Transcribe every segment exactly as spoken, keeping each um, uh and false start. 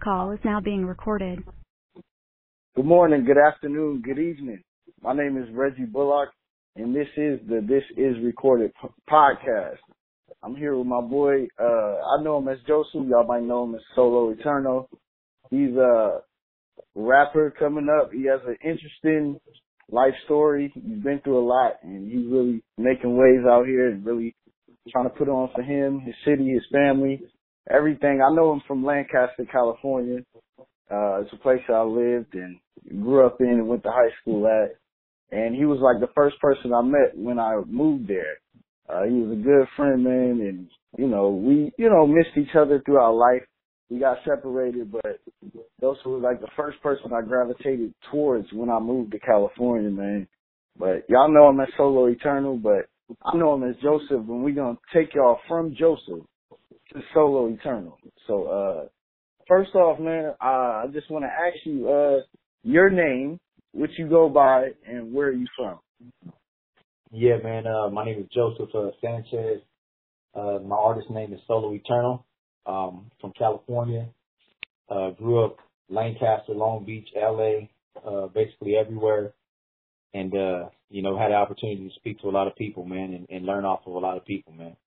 call is now being recorded. Good morning, good afternoon, good evening. My name is Reggie Bullock, and this is the This Is Recorded p- podcast. I'm here with my boy. Uh, I know him as Joseph. Y'all might know him as Solo Eternal. He's a rapper coming up. He has an interesting life story. He's been through a lot, and he's really making waves out here and really trying to put on for him, his city, his family, everything. I know him from Lancaster, California. Uh, it's a place I lived and grew up in and went to high school at. And he was like the first person I met when I moved there. Uh, he was a good friend, man, and, you know, we, you know, missed each other throughout life. We got separated, but those was like the first person I gravitated towards when I moved to California, man. But y'all know him as Solo Eternal, but I know him as Joseph, and we're going to take y'all from Joseph to Solo Eternal. So, uh, first off, man, uh, I just want to ask you, uh, your name, what you go by, and where are you from? Yeah, man, uh, my name is Joseph uh, Sanchez. Uh, my artist name is Solo Eternal. Um, from California. Uh, grew up Lancaster, Long Beach, L A, uh, basically everywhere. And, uh, you know, had the opportunity to speak to a lot of people, man, and, and learn off of a lot of people, man.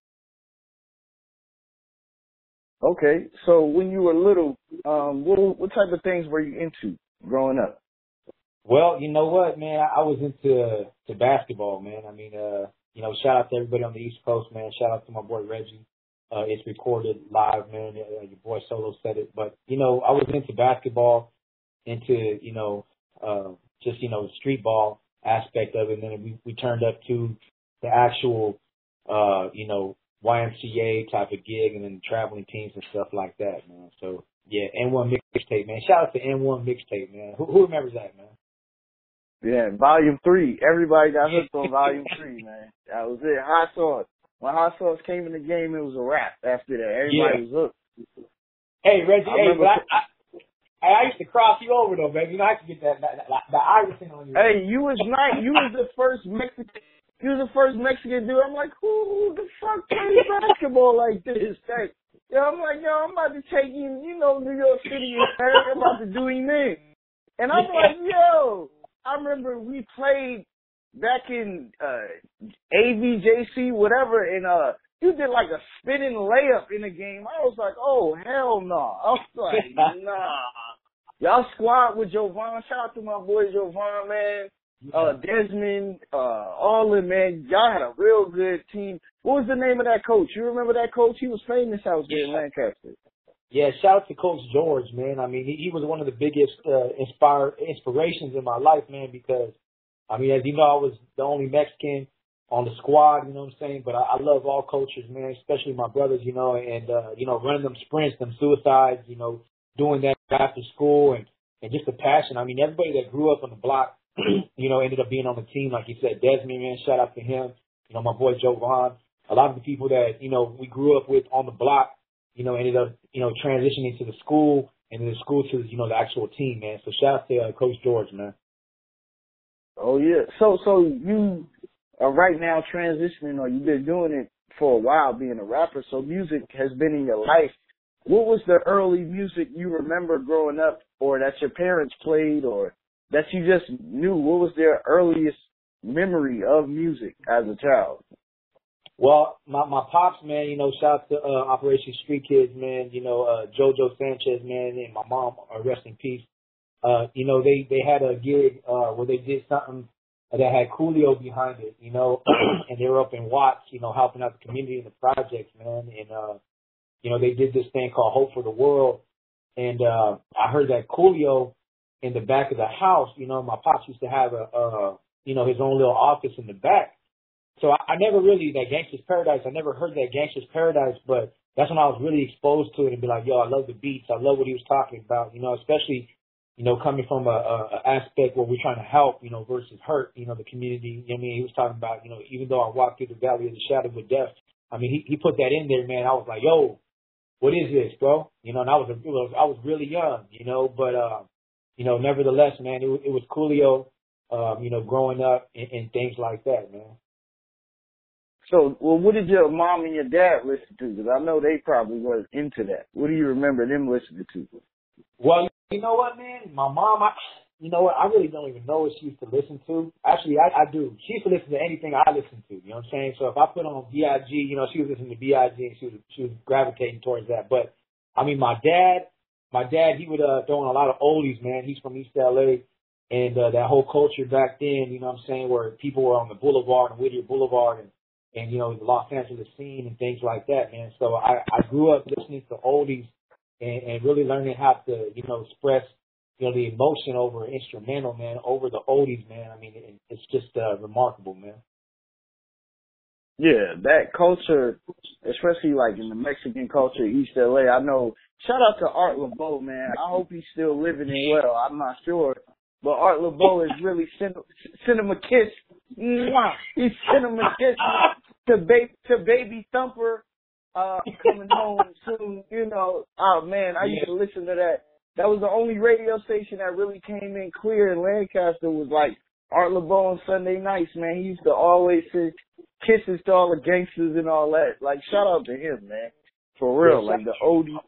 Okay, so when you were little, um, what, what type of things were you into growing up? Well, you know what, man, I, I was into to basketball, man. I mean, uh, you know, shout out to everybody on the East Coast, man. Shout out to my boy Reggie. Uh, it's recorded live, man. Uh, your boy Solo said it. But, you know, I was into basketball, into, you know, uh, just, you know, the street ball aspect of it. And then we, we turned up to the actual, uh, you know, Y M C A type of gig and then traveling teams and stuff like that, man. So, yeah, N one mixtape, man. Shout out to N one mixtape, man. Who, who remembers that, man? Yeah, Volume three. Everybody got hooked on Volume three, man. That was it. Hot Sauce. When Hot Sauce came in the game, it was a wrap after that. Everybody Yeah. was hooked. Hey, Reggie, I hey, remember but I, I, I used to cross you over, though, baby. You know, I used to get that, that, that, that Irishing on you. Hey, you was nice. You was the first Mexican. You was the first Mexican dude. I'm like, who the fuck plays basketball like this? Like, yo, I'm like, yo, I'm about to take him, you know, New York City and Paris. I'm about to do him in. And I'm like, yo, I remember we played back in uh, A V J C, whatever, and uh, you did like a spinning layup in the game. I was like, oh, hell no. I was like, nah. Y'all squad with Jovan. Shout out to my boy Jovan, man. Uh, Desmond, uh, all in, man. Y'all had a real good team. What was the name of that coach? You remember that coach? He was famous out there in Lancaster. Yeah, shout out to Coach George, man. I mean, he, he was one of the biggest uh, inspire, inspirations in my life, man, because, I mean, as you know, I was the only Mexican on the squad, you know what I'm saying? But I, I love all cultures, man, especially my brothers, you know, and, uh, you know, running them sprints, them suicides, you know, doing that after school and, and just the passion. I mean, everybody that grew up on the block, you know, ended up being on the team. Like you said, Desmond, man, shout out to him. You know, my boy Joe Vaughn. A lot of the people that, you know, we grew up with on the block, you know, ended up, you know, transitioning to the school and then the school to, you know, the actual team, man. So shout out to uh, Coach George, man. Oh, yeah. So, so you are right now transitioning, or you've been doing it for a while being a rapper. So music has been in your life. What was the early music you remember growing up, or that your parents played, or that you just knew? What was their earliest memory of music as a child? Well, my, my pops, man, you know, shout out to uh, Operation Street Kids, man, you know, uh, Jojo Sanchez, man, and my mom, uh, rest in peace. Uh, you know, they, they had a gig, uh, where they did something that had Coolio behind it, you know, and they were up in Watts, you know, helping out the community and the projects, man. And, uh, you know, they did this thing called Hope for the World. And, uh, I heard that Coolio in the back of the house, you know, my pops used to have a, uh, you know, his own little office in the back. So I, I never really, that Gangsta's Paradise, I never heard that Gangsta's Paradise, but that's when I was really exposed to it and be like, yo, I love the beats. I love what he was talking about, you know, especially, you know, coming from a, a, a aspect where we're trying to help, you know, versus hurt, you know, the community. You know what I mean? He was talking about, you know, even though I walked through the valley of the shadow of death, I mean, he, he put that in there, man. I was like, yo, what is this, bro? You know, and I was, a, it was I was really young, you know, but, uh, you know, nevertheless, man, it, it was Coolio, um, you know, growing up and, and things like that, man. So, well, what did your mom and your dad listen to? Because I know they probably was into that. What do you remember them listening to? Well, you know what, man? My mom, I, you know what? I really don't even know what she used to listen to. Actually, I, I do. She used to listen to anything I listen to. You know what I'm saying? So if I put on B I G, you know, she was listening to B I G and she was she was gravitating towards that. But I mean, my dad, my dad, he would uh, throw in a lot of oldies, man. He's from East L A, and uh, that whole culture back then, you know what I'm saying, where people were on the boulevard and Whittier Boulevard and and you know the Los Angeles scene and things like that, man. So I I grew up listening to oldies and, and really learning how to, you know, express, you know, the emotion over instrumental, man, over the oldies, man. I mean, it, it's just uh, remarkable, man. Yeah, that culture, especially like in the Mexican culture, East L A. I know. Shout out to Art Laboe, man. I hope he's still living and well. I'm not sure, but Art Laboe is really send send him a kiss. Mwah! He sent him a kiss to baby to baby Thumper. Uh, coming home soon, you know. Oh man, I used to listen to that. That was the only radio station that really came in clear in Lancaster. Was like Art Laboe on Sunday nights, man. He used to always say kisses to all the gangsters and all that. Like, shout out to him, man. For real, like the O D.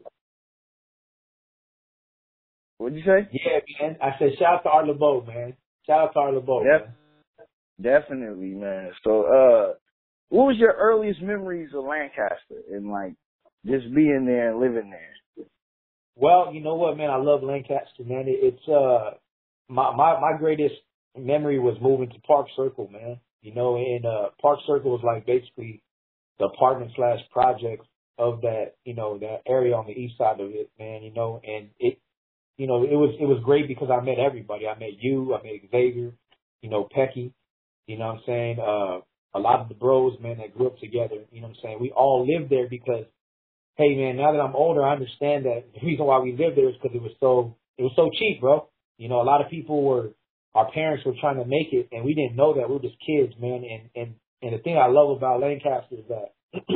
What'd you say? Yeah, man. I said shout out to Art Laboe, man. Shout out to Art Laboe, Def- man. Definitely, man. So, uh, what was your earliest memories of Lancaster and like just being there and living there? Well, you know what, man? I love Lancaster, man. It, it's uh my my my greatest memory was moving to Park Circle, man. You know, and uh Park Circle was like basically the apartment slash projects of that, you know, that area on the east side of it, man. You know, and it, you know, it was it was great because I met everybody. I met you, I met Xavier, you know, Pecky. You know what I'm saying? Uh, a lot of the bros, man, that grew up together. You know what I'm saying? We all lived there because, hey, man, now that I'm older, I understand that the reason why we lived there is because it was so it was so cheap, bro. You know, a lot of people were, our parents were trying to make it, and we didn't know that. We were just kids, man. And and and the thing I love about Lancaster is that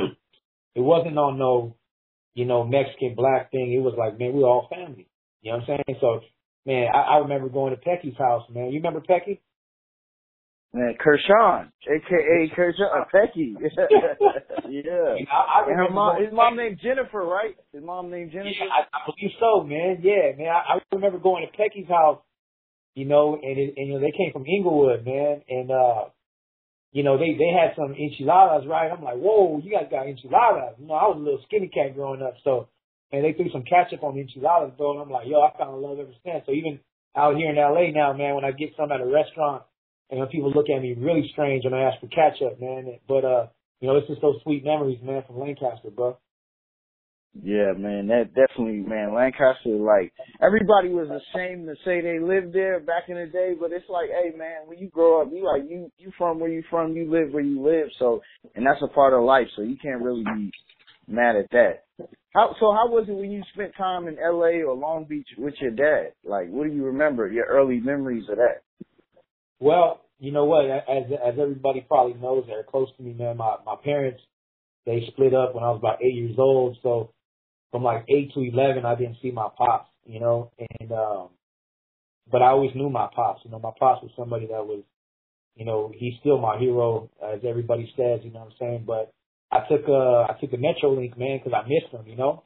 it wasn't on no, you know, Mexican black thing. It was like, man, we were all family. You know what I'm saying? So, man, I, I remember going to Pecky's house, man. You remember Pecky? Man, Kershawn, A K A Kershawn, Pecky. Yeah. I, I and her mom, his to mom named Jennifer, right? His mom named Jennifer? Yeah, I, I believe so, man. Yeah, man. I, I remember going to Pecky's house, you know, and, it, and you know, they came from Inglewood, man. And, uh, you know, they, they had some enchiladas, right? I'm like, whoa, you guys got enchiladas. You know, I was a little skinny cat growing up, so, and they threw some ketchup on the enchiladas, bro. And I'm like, yo, I kind of love ever since. So even out here in L A now, man, when I get some at a restaurant, and when people look at me really strange when I ask for ketchup, man. But, uh, you know, it's just those sweet memories, man, from Lancaster, bro. Yeah, man, that definitely, man, Lancaster, like, everybody was ashamed to say they lived there back in the day, but it's like, hey, man, when you grow up, you like, you, you from where you from, you live where you live, so, and that's a part of life, so you can't really be mad at that. How, so how was it when you spent time in L A or Long Beach with your dad? Like, what do you remember, your early memories of that? Well, you know what? As as everybody probably knows, that are close to me, man. My my parents, they split up when I was about eight years old. So from like eight to eleven, I didn't see my pops. You know, and um, but I always knew my pops. You know, my pops was somebody that was, you know, he's still my hero, as everybody says. You know what I'm saying? But I took uh I took the Metrolink, man, because I missed him. You know,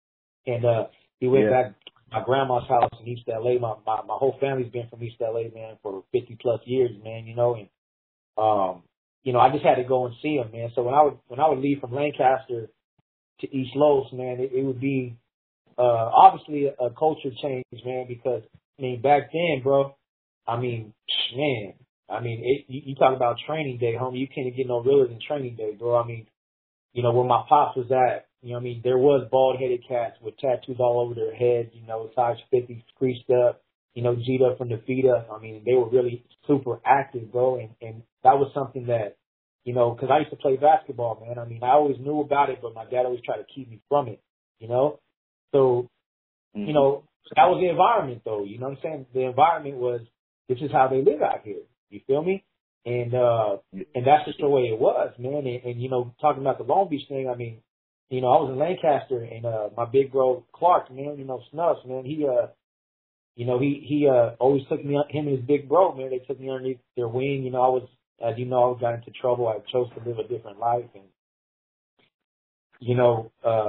and uh he went Yeah. back my grandma's house in East L A. My, my my whole family's been from East L A, man, for fifty plus years, man. You know, and um, you know, I just had to go and see him, man. So when I would when I would leave from Lancaster to East Los, man, it, it would be uh obviously a, a culture change, man, because I mean back then, bro, I mean, man, I mean, it, you, you talk about training day, homie. You can't get no realer than training day, bro. I mean, you know, where my pops was at, you know what I mean, there was bald-headed cats with tattoos all over their heads, you know, size fifty, creased up, you know, G'd up from the feet up. I mean, they were really super active, bro, and, and that was something that, you know, because I used to play basketball, man. I mean, I always knew about it, but my dad always tried to keep me from it, you know? So, Mm-hmm. you know, that was the environment, though, you know what I'm saying? The environment was, this is how they live out here, you feel me? And, uh, and that's just the way it was, man. And, and, you know, talking about the Long Beach thing, I mean, you know, I was in Lancaster and, uh, my big bro, Clark, man, you know, Snuffs, man, he, uh, you know, he, he, uh, always took me, him and his big bro, man, they took me underneath their wing. You know, I was, as you know, I got into trouble. I chose to live a different life. And, you know, uh,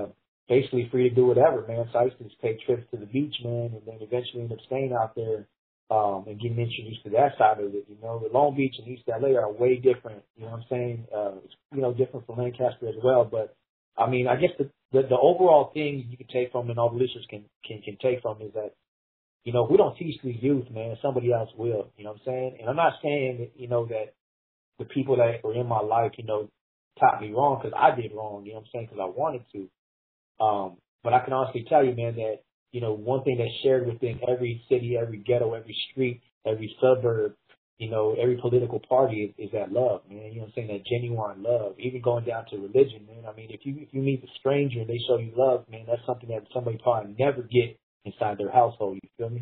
basically free to do whatever, man. So I used to just take trips to the beach, man, and then eventually end up staying out there um, and getting introduced to that side of it. You know, the Long Beach and East L A are way different. You know what I'm saying? Uh, it's, you know, different from Lancaster as well. But I mean, I guess the, the the overall thing you can take from, and all the listeners can can can take from, is that, you know, if we don't teach these youth, man, somebody else will. You know what I'm saying? And I'm not saying that, you know, that the people that were in my life, you know, taught me wrong because I did wrong. You know what I'm saying? Because I wanted to. Um, but I can honestly tell you, man, that, you know, one thing that's shared within every city, every ghetto, every street, every suburb, you know, every political party is, is that love, man. You know what I'm saying? That genuine love, even going down to religion, man. I mean, if you, if you meet a stranger and they show you love, man, that's something that somebody probably never get inside their household. You feel me?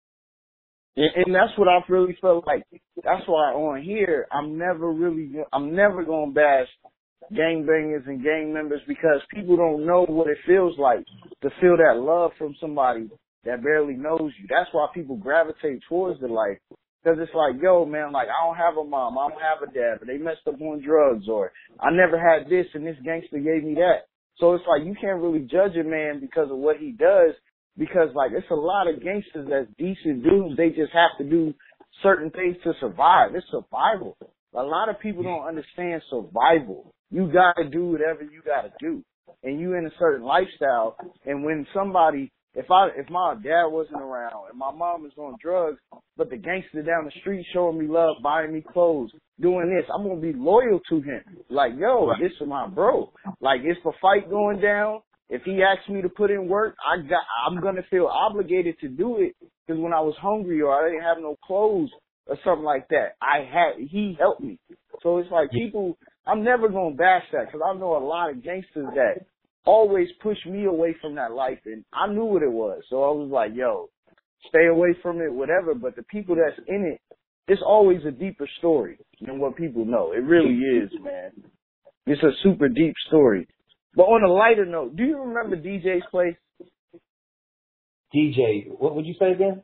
And, and that's what I really felt like. That's why on here, I'm never really, I'm never going to bash gangbangers and gang members, because people don't know what it feels like to feel that love from somebody that barely knows you. That's why people gravitate towards the life. Because it's like, yo, man, like, I don't have a mom, I don't have a dad, but they messed up on drugs, or I never had this and this gangster gave me that. So it's like, you can't really judge a man because of what he does, because, like, it's a lot of gangsters that's decent dudes. They just have to do certain things to survive. It's survival. A lot of people don't understand survival. You got to do whatever you got to do. And you in a certain lifestyle. And when somebody, if I, if my dad wasn't around and my mom is on drugs, but the gangster down the street showing me love, buying me clothes, doing this, I'm going to be loyal to him. Like, yo, this is my bro. Like, if a fight going down, if he asks me to put in work, I got, I'm going to feel obligated to do it, because when I was hungry or I didn't have no clothes or something like that, I had, he helped me. So it's like people, I'm never going to bash that, because I know a lot of gangsters that always push me away from that life, and I knew what it was. So I was like, yo, stay away from it, whatever. But the people that's in it, it's always a deeper story than what people know. It really is, man. It's a super deep story. But on a lighter note, do you remember D J's place? D J, what would you say again?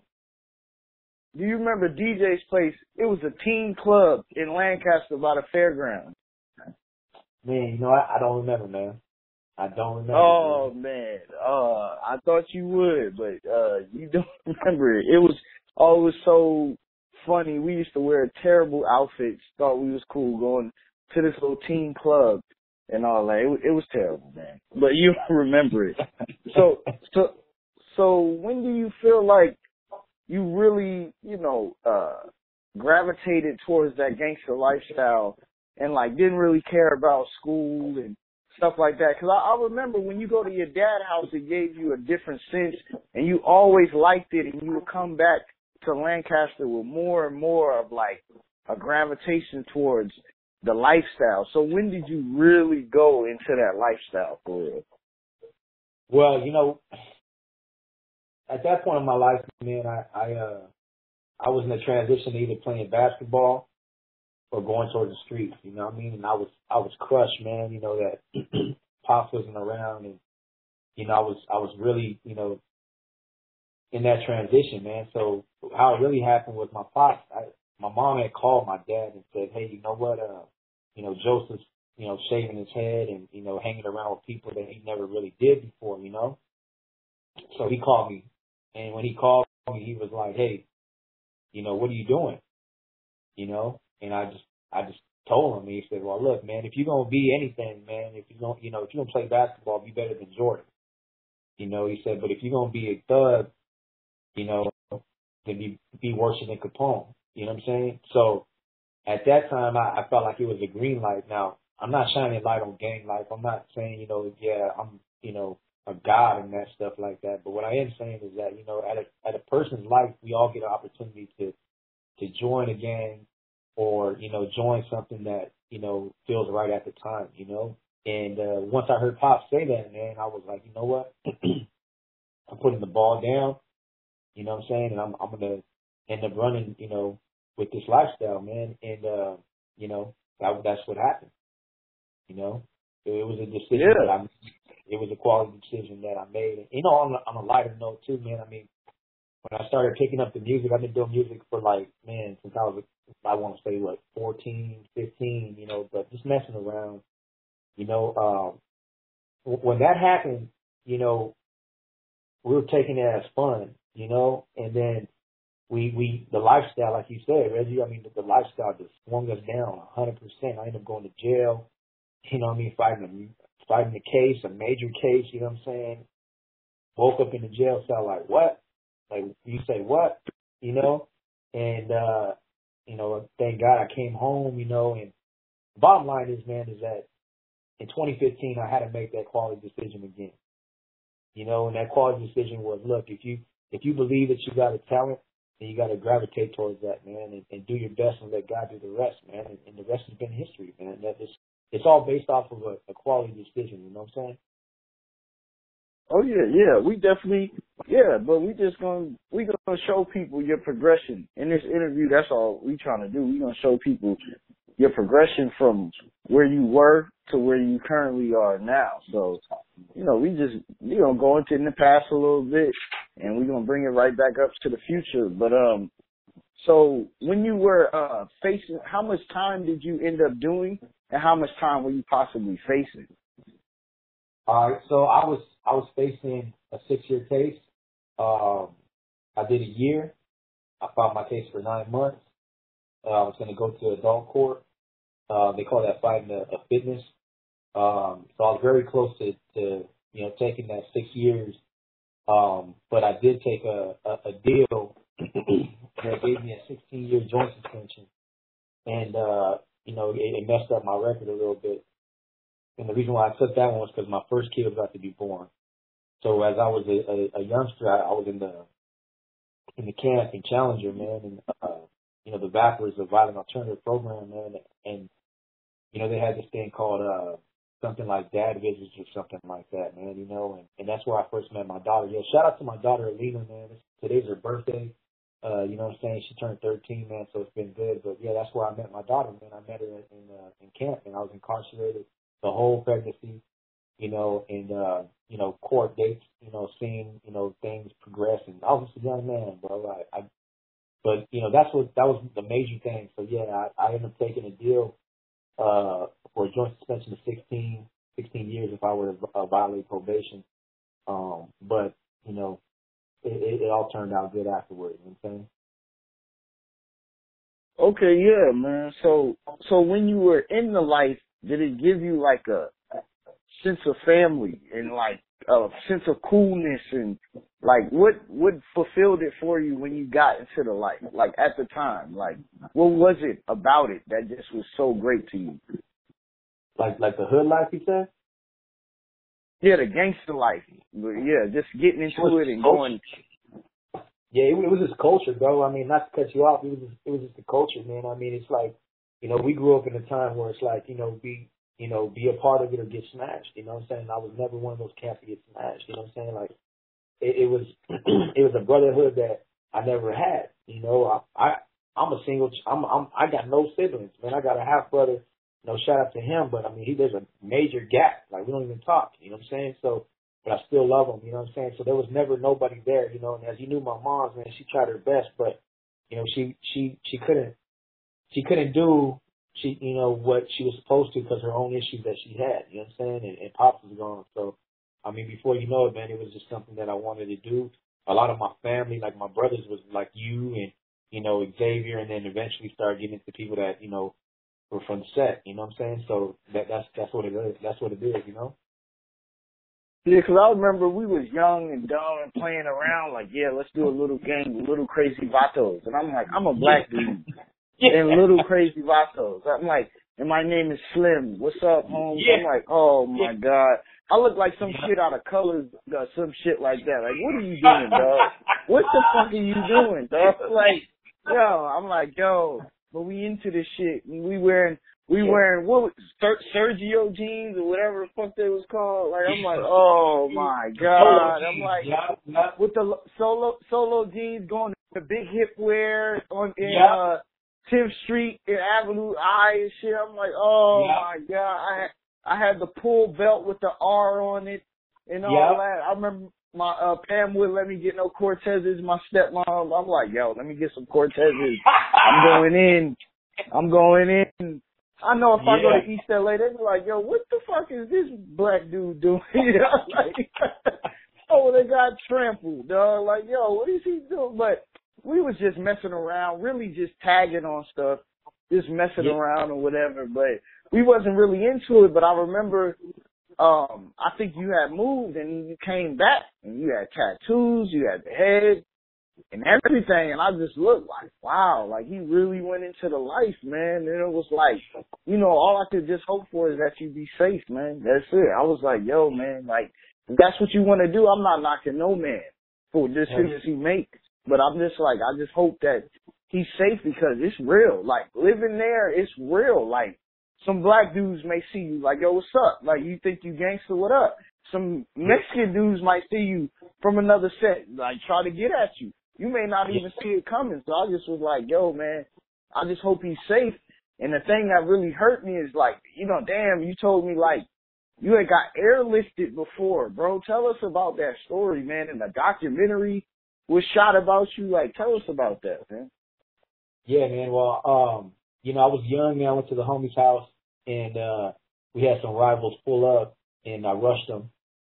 Do you remember D J's place? It was a teen club in Lancaster by the fairgrounds. Man, you know, I, I don't remember, man. I don't remember. Oh, man. man. Uh, I thought you would, but uh, you don't remember it. It was always so funny. We used to wear terrible outfits, thought we was cool, going to this little teen club and all that. It, it was terrible, man. But you remember it. So, so, so when do you feel like you really, you know, uh, gravitated towards that gangster lifestyle and, like, didn't really care about school and stuff like that? Because I, I remember when you go to your dad's house, it gave you a different sense, and you always liked it, and you would come back to Lancaster with more and more of, like, a gravitation towards the lifestyle. So when did you really go into that lifestyle for real? Well, you know, at that point in my life, man, I I, uh, I was in a transition to either playing basketball or going towards the streets. You know what I mean? And I was I was crushed, man. You know that Pops wasn't around, and you know I was I was really you know in that transition, man. So how it really happened was my Pops. I, my mom had called my dad and said, hey, you know what? Uh, you know Joseph's you know shaving his head and you know hanging around with people that he never really did before. You know. So he called me. And when he called me, he was like, hey, you know, what are you doing? You know, and I just, I just told him, he said, well, look, man, if you're going to be anything, man, if you don't, you know, if you're going to play basketball, be better than Jordan. You know, he said, but if you're going to be a thug, you know, then be, be worse than Capone. You know what I'm saying? So at that time, I, I felt like it was a green light. Now, I'm not shining light on gang life. I'm not saying, you know, yeah, I'm, you know, a god and that stuff like that. But what I am saying is that, you know, at a at a person's life, we all get an opportunity to to join a gang or, you know, join something that, you know, feels right at the time, you know. And uh, once I heard Pop say that, man, I was like, you know what? I'm putting the ball down, you know what I'm saying? And I'm I'm gonna end up running, you know, with this lifestyle, man. And uh, you know, that that's what happened. You know. It, it was a decision Yeah. that I made. It was a quality decision that I made. And, you know, on a, on a lighter note, too, man, I mean, when I started picking up the music, I've been doing music for, like, man, since I was, I want to say, what, fourteen, fifteen, you know, but just messing around, you know. Um, when that happened, you know, we were taking it as fun, you know, and then we, we, the lifestyle, like you said, Reggie, I mean, the, the lifestyle just swung us down a hundred percent. I ended up going to jail, you know what I mean, fighting a, fighting a case, a major case, you know what I'm saying? Woke up in the jail cell like, what? Like, you say what? You know? And, uh, you know, thank God I came home, you know, and the bottom line is, man, is that in twenty fifteen, I had to make that quality decision again. You know, and that quality decision was, look, if you, if you believe that you got a talent, then you got to gravitate towards that, man, and, and do your best and let God do the rest, man. And, and the rest has been history, man. That is, it's all based off of a, a quality decision, you know what I'm saying? Oh yeah, yeah, we definitely, yeah, but we just gonna, we gonna show people your progression. In this interview, that's all we trying to do. We gonna show people your progression from where you were to where you currently are now. So, you know, we just, we gonna go into in the past a little bit and we gonna bring it right back up to the future. But, um, so when you were, uh, facing, how much time did you end up doing and how much time were you possibly facing? All right, so I was I was facing a six-year case. Um, I did a year. I filed my case for nine months. Uh, I was going to go to adult court. Uh, they call that fighting a, a fitness. Um, so I was very close to, to you know taking that six years. Um, but I did take a, a, a deal that gave me a sixteen-year joint suspension, and uh, you know it, it messed up my record a little bit. And the reason why I took that one was because my first kid was about to be born. So as I was a, a, a youngster, I, I was in the in the camp in Challenger, man, and uh, you know the V A P was a violent alternative program, man, and you know they had this thing called uh, something like dad visits or something like that, man, you know, and, and that's where I first met my daughter. Yeah, shout out to my daughter Alina, man. It's, today's her birthday. Uh, you know what I'm saying? She turned thirteen, man, so it's been good. But yeah, that's where I met my daughter, man. I met her in in, uh, in camp, and I was incarcerated the whole pregnancy, you know, and, uh, you know, court dates, you know, seeing, you know, things progress. And I was just a young man, bro. I, I, but, you know, that's what, that was the major thing. So, yeah, I, I ended up taking a deal, uh, for a joint suspension of sixteen, sixteen years if I were to uh, violate probation. Um, but, you know, it, it, it all turned out good afterwards, you know what I'm saying? Okay, yeah, man. So, so when you were in the life, did it give you like a sense of family and like a sense of coolness and like what what fulfilled it for you when you got into the life? Like at the time, like what was it about it that just was so great to you? Like like the hood life, you said? Yeah, the gangster life. But yeah, just getting into it and going. Yeah, it, it was just culture, bro. I mean, not to cut you off, it was just, it was just the culture, man. I mean, it's like, you know, we grew up in a time where it's like, you know, be, you know, be a part of it or get smashed. You know what I'm saying? I was never one of those cats to get smashed. You know what I'm saying? Like, it, it was, it was a brotherhood that I never had. You know, I, I I'm a single. I'm, I'm, I got no siblings, man. I got a half brother. You know, shout out to him, but I mean, he, there's a major gap. Like, we don't even talk. You know what I'm saying? So, but I still love him. You know what I'm saying? So there was never nobody there. You know, and as you knew, my mom's, man, she tried her best, but you know, she, she, she couldn't. She couldn't do, she, you know, what she was supposed to because her own issues that she had, you know what I'm saying? And, and Pops was gone. So, I mean, before you know it, man, it was just something that I wanted to do. A lot of my family, like my brothers was like you and, you know, Xavier, and then eventually started getting into people that, you know, were from the set, you know what I'm saying? So that, that's, that's what it is. That's what it is, you know? Yeah, 'cause I remember we was young and dumb and playing around like, yeah, let's do a little game, little crazy vatos. And I'm like, I'm a black dude. Yeah. And little crazy vatos. I'm like, and my name is Slim. What's up, Holmes? Yeah. I'm like, oh my yeah. God. I look like some yeah. shit out of Colors, uh, some shit like that. Like, what are you doing, dog? What the fuck are you doing, dog? Like, yo, I'm like, yo, but we into this shit. We wearing, we yeah. wearing, what was Ser- Sergio jeans or whatever the fuck they was called. Like, I'm like, oh my God. I'm like, yeah. Yeah. with the solo, solo jeans going to the big hip wear on, in, yeah. uh, tenth Street in Avenue I and shit. I'm like, oh yep. my God. I had, I had the pull belt with the R on it and all yep. that. I remember my, uh, Pam wouldn't let me get no Cortezes, my stepmom. I'm like, yo, let me get some Cortezes. I'm going in. I'm going in. I know if I go Yeah. to East L A, they be like, yo, what the fuck is this black dude doing? You know, like, oh, they got trampled, dog. Like, yo, what is he doing? But we was just messing around, really just tagging on stuff, just messing Yeah. around or whatever. But we wasn't really into it. But I remember, um, I think you had moved and you came back and you had tattoos, you had the head and everything. And I just looked like, wow, like he really went into the life, man. And it was like, you know, all I could just hope for is that you be safe, man. That's it. I was like, yo, man, like, if that's what you want to do, I'm not knocking no man for the decisions he makes. But I'm just like, I just hope that he's safe because it's real. Like, living there, it's real. Like, some black dudes may see you like, yo, what's up? Like, you think you gangster, what up? Some Mexican dudes might see you from another set, like, try to get at you. You may not even see it coming. So I just was like, yo, man, I just hope he's safe. And the thing that really hurt me is like, you know, damn, you told me like, you had got airlifted before, bro. Tell us about that story, man. And the documentary was shot about you. Like, tell us about that, man. Yeah, man. Well, um, you know, I was young, man. I went to the homie's house, and uh, we had some rivals pull up, and I rushed them.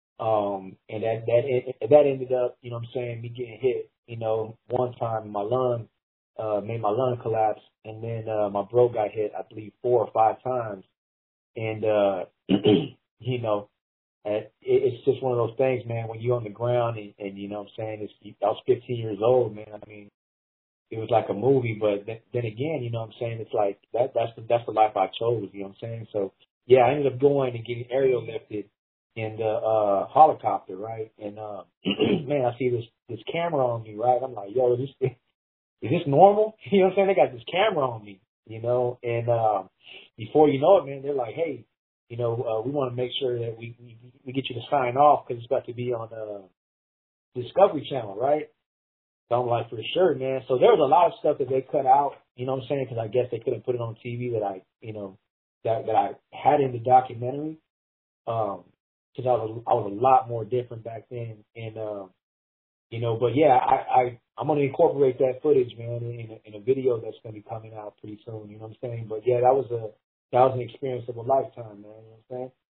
Um, and that that that ended up, you know what I'm saying, me getting hit, you know, one time my lung, uh, made my lung collapse, and then uh, my bro got hit, I believe, four or five times. And, uh, you know, and it, it's just one of those things, man, when you're on the ground and, and you know what I'm saying, it's, I was fifteen years old, man. I mean, it was like a movie, but then, then again, you know what I'm saying, it's like, that that's the, that's the life I chose, you know what I'm saying? So, yeah, I ended up going and getting aerial lifted in the uh, helicopter, right? And, uh, man, I see this, this camera on me, right? I'm like, yo, is this, is this normal? You know what I'm saying? They got this camera on me, you know, and uh, before you know it, man, they're like, hey, you know, uh, we want to make sure that we, we we get you to sign off because it's about to be on uh, Discovery Channel, right? So I'm like, for sure, man. So there was a lot of stuff that they cut out, you know what I'm saying? Because I guess they couldn't put it on T V that I, you know, that that I had in the documentary. Um, because I was I was a lot more different back then, and um, you know, but yeah, I, I I'm gonna incorporate that footage, man, in a, in a video that's gonna be coming out pretty soon. You know what I'm saying? But yeah, that was a that was an experience of a lifetime, man. You know what I'm saying?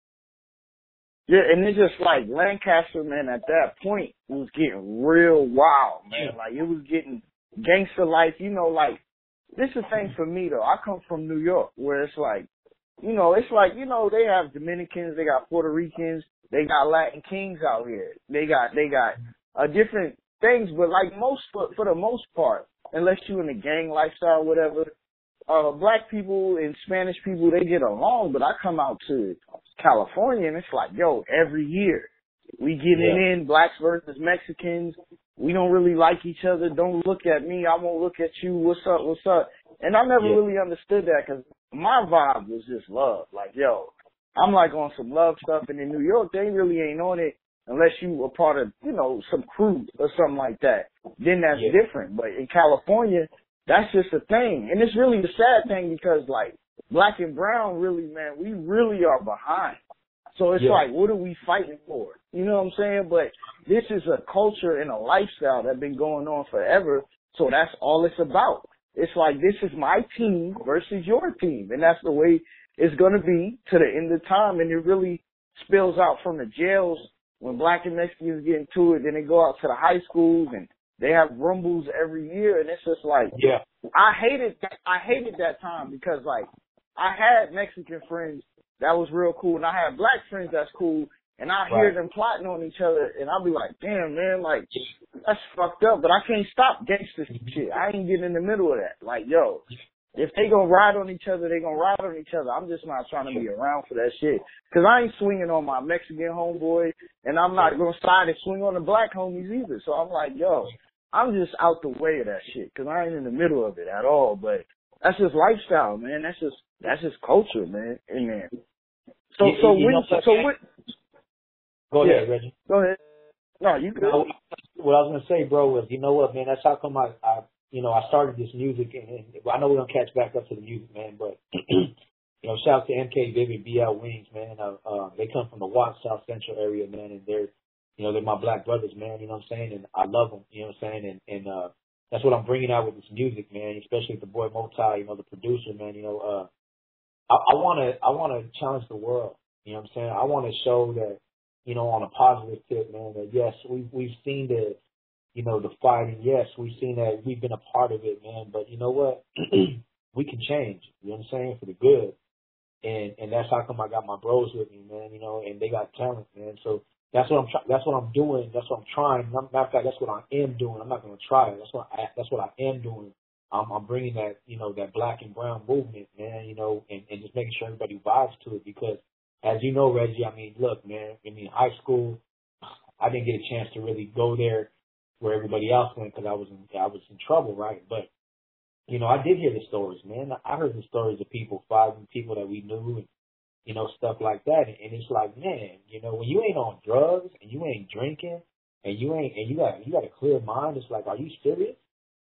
Yeah, and it's just like Lancaster, man, at that point, it was getting real wild, man. Like, it was getting gangster life. You know, like, this is the thing for me, though. I come from New York, where it's like, you know, it's like, you know, they have Dominicans, they got Puerto Ricans, they got Latin kings out here. They got, they got uh, different things, but like most, for, for the most part, unless you in a gang lifestyle or whatever, uh, black people and Spanish people, they get along, but I come out to California and it's like, yo, every year we getting Yeah. in, blacks versus Mexicans. We don't really like each other. Don't look at me. I won't look at you. What's up? What's up? And I never Yeah. really understood that because my vibe was just love. Like, yo, I'm like on some love stuff. And in New York, they really ain't on it unless you were part of, you know, some crew or something like that. Then that's Yeah. different. But in California, that's just a thing. And it's really a sad thing because, like, black and brown really, man, we really are behind. So it's Yeah. like, what are we fighting for? You know what I'm saying? But this is a culture and a lifestyle that's been going on forever. So that's all it's about. It's like, this is my team versus your team. And that's the way it's going to be to the end of time. And it really spills out from the jails when black and Mexicans get into it. Then they go out to the high schools and they have rumbles every year. And it's just like, Yeah. I hated that. I hated that time because, like, I had Mexican friends that was real cool, and I had black friends that's cool, and I hear Right. them plotting on each other, and I'll be like, damn, man, like, that's fucked up, but I can't stop gangster shit. I ain't getting in the middle of that. Like, yo, if they gonna ride on each other, they gonna ride on each other. I'm just not trying to be around for that shit. Because I ain't swinging on my Mexican homeboy, and I'm not gonna side and swing on the black homies either. So I'm like, yo, I'm just out the way of that shit, because I ain't in the middle of it at all, but that's just lifestyle, man. That's just, that's just culture, man. Amen. So, You- so you when, know what- so what? Go Yeah. ahead, Reggie. Go ahead. No, you good. No, what I was gonna say, bro, was you know what, man? That's how come I, I you know, I started this music, and, and I know we're gonna catch back up to the music, man. But you know, shout out to M K Vivid, B L Wings, man. Uh, uh, they come from the Watts South Central area, man, and they're, you know, they're my black brothers, man. You know what I'm saying? And I love them. You know what I'm saying? And and uh, that's what I'm bringing out with this music, man. Especially the boy Motai, you know, the producer, man. You know, uh, I, I wanna I wanna challenge the world. You know what I'm saying? I wanna show that, you know, on a positive tip, man, that yes, we we've seen the you know, the fighting, yes, we've seen that, we've been a part of it, man, but you know what? We can change, you know what I'm saying, for the good. And and that's how come I got my bros with me, man, you know, and they got talent, man. So that's what I'm try- that's what I'm doing, that's what I'm trying. Matter of fact, that's what I am doing. I'm not gonna try it. That's what I that's what I am doing. I'm I'm bringing that, you know, that black and brown movement, man, you know, and, and just making sure everybody vibes to it because as you know, Reggie, I mean, look, man, I mean, high school, I didn't get a chance to really go there where everybody else went because I was in I was in trouble, right? But you know, I did hear the stories, man. I heard the stories of people fighting people that we knew, and you know, stuff like that. And, and it's like, man, you know, when you ain't on drugs and you ain't drinking and you ain't and you got you got a clear mind, it's like, are you serious?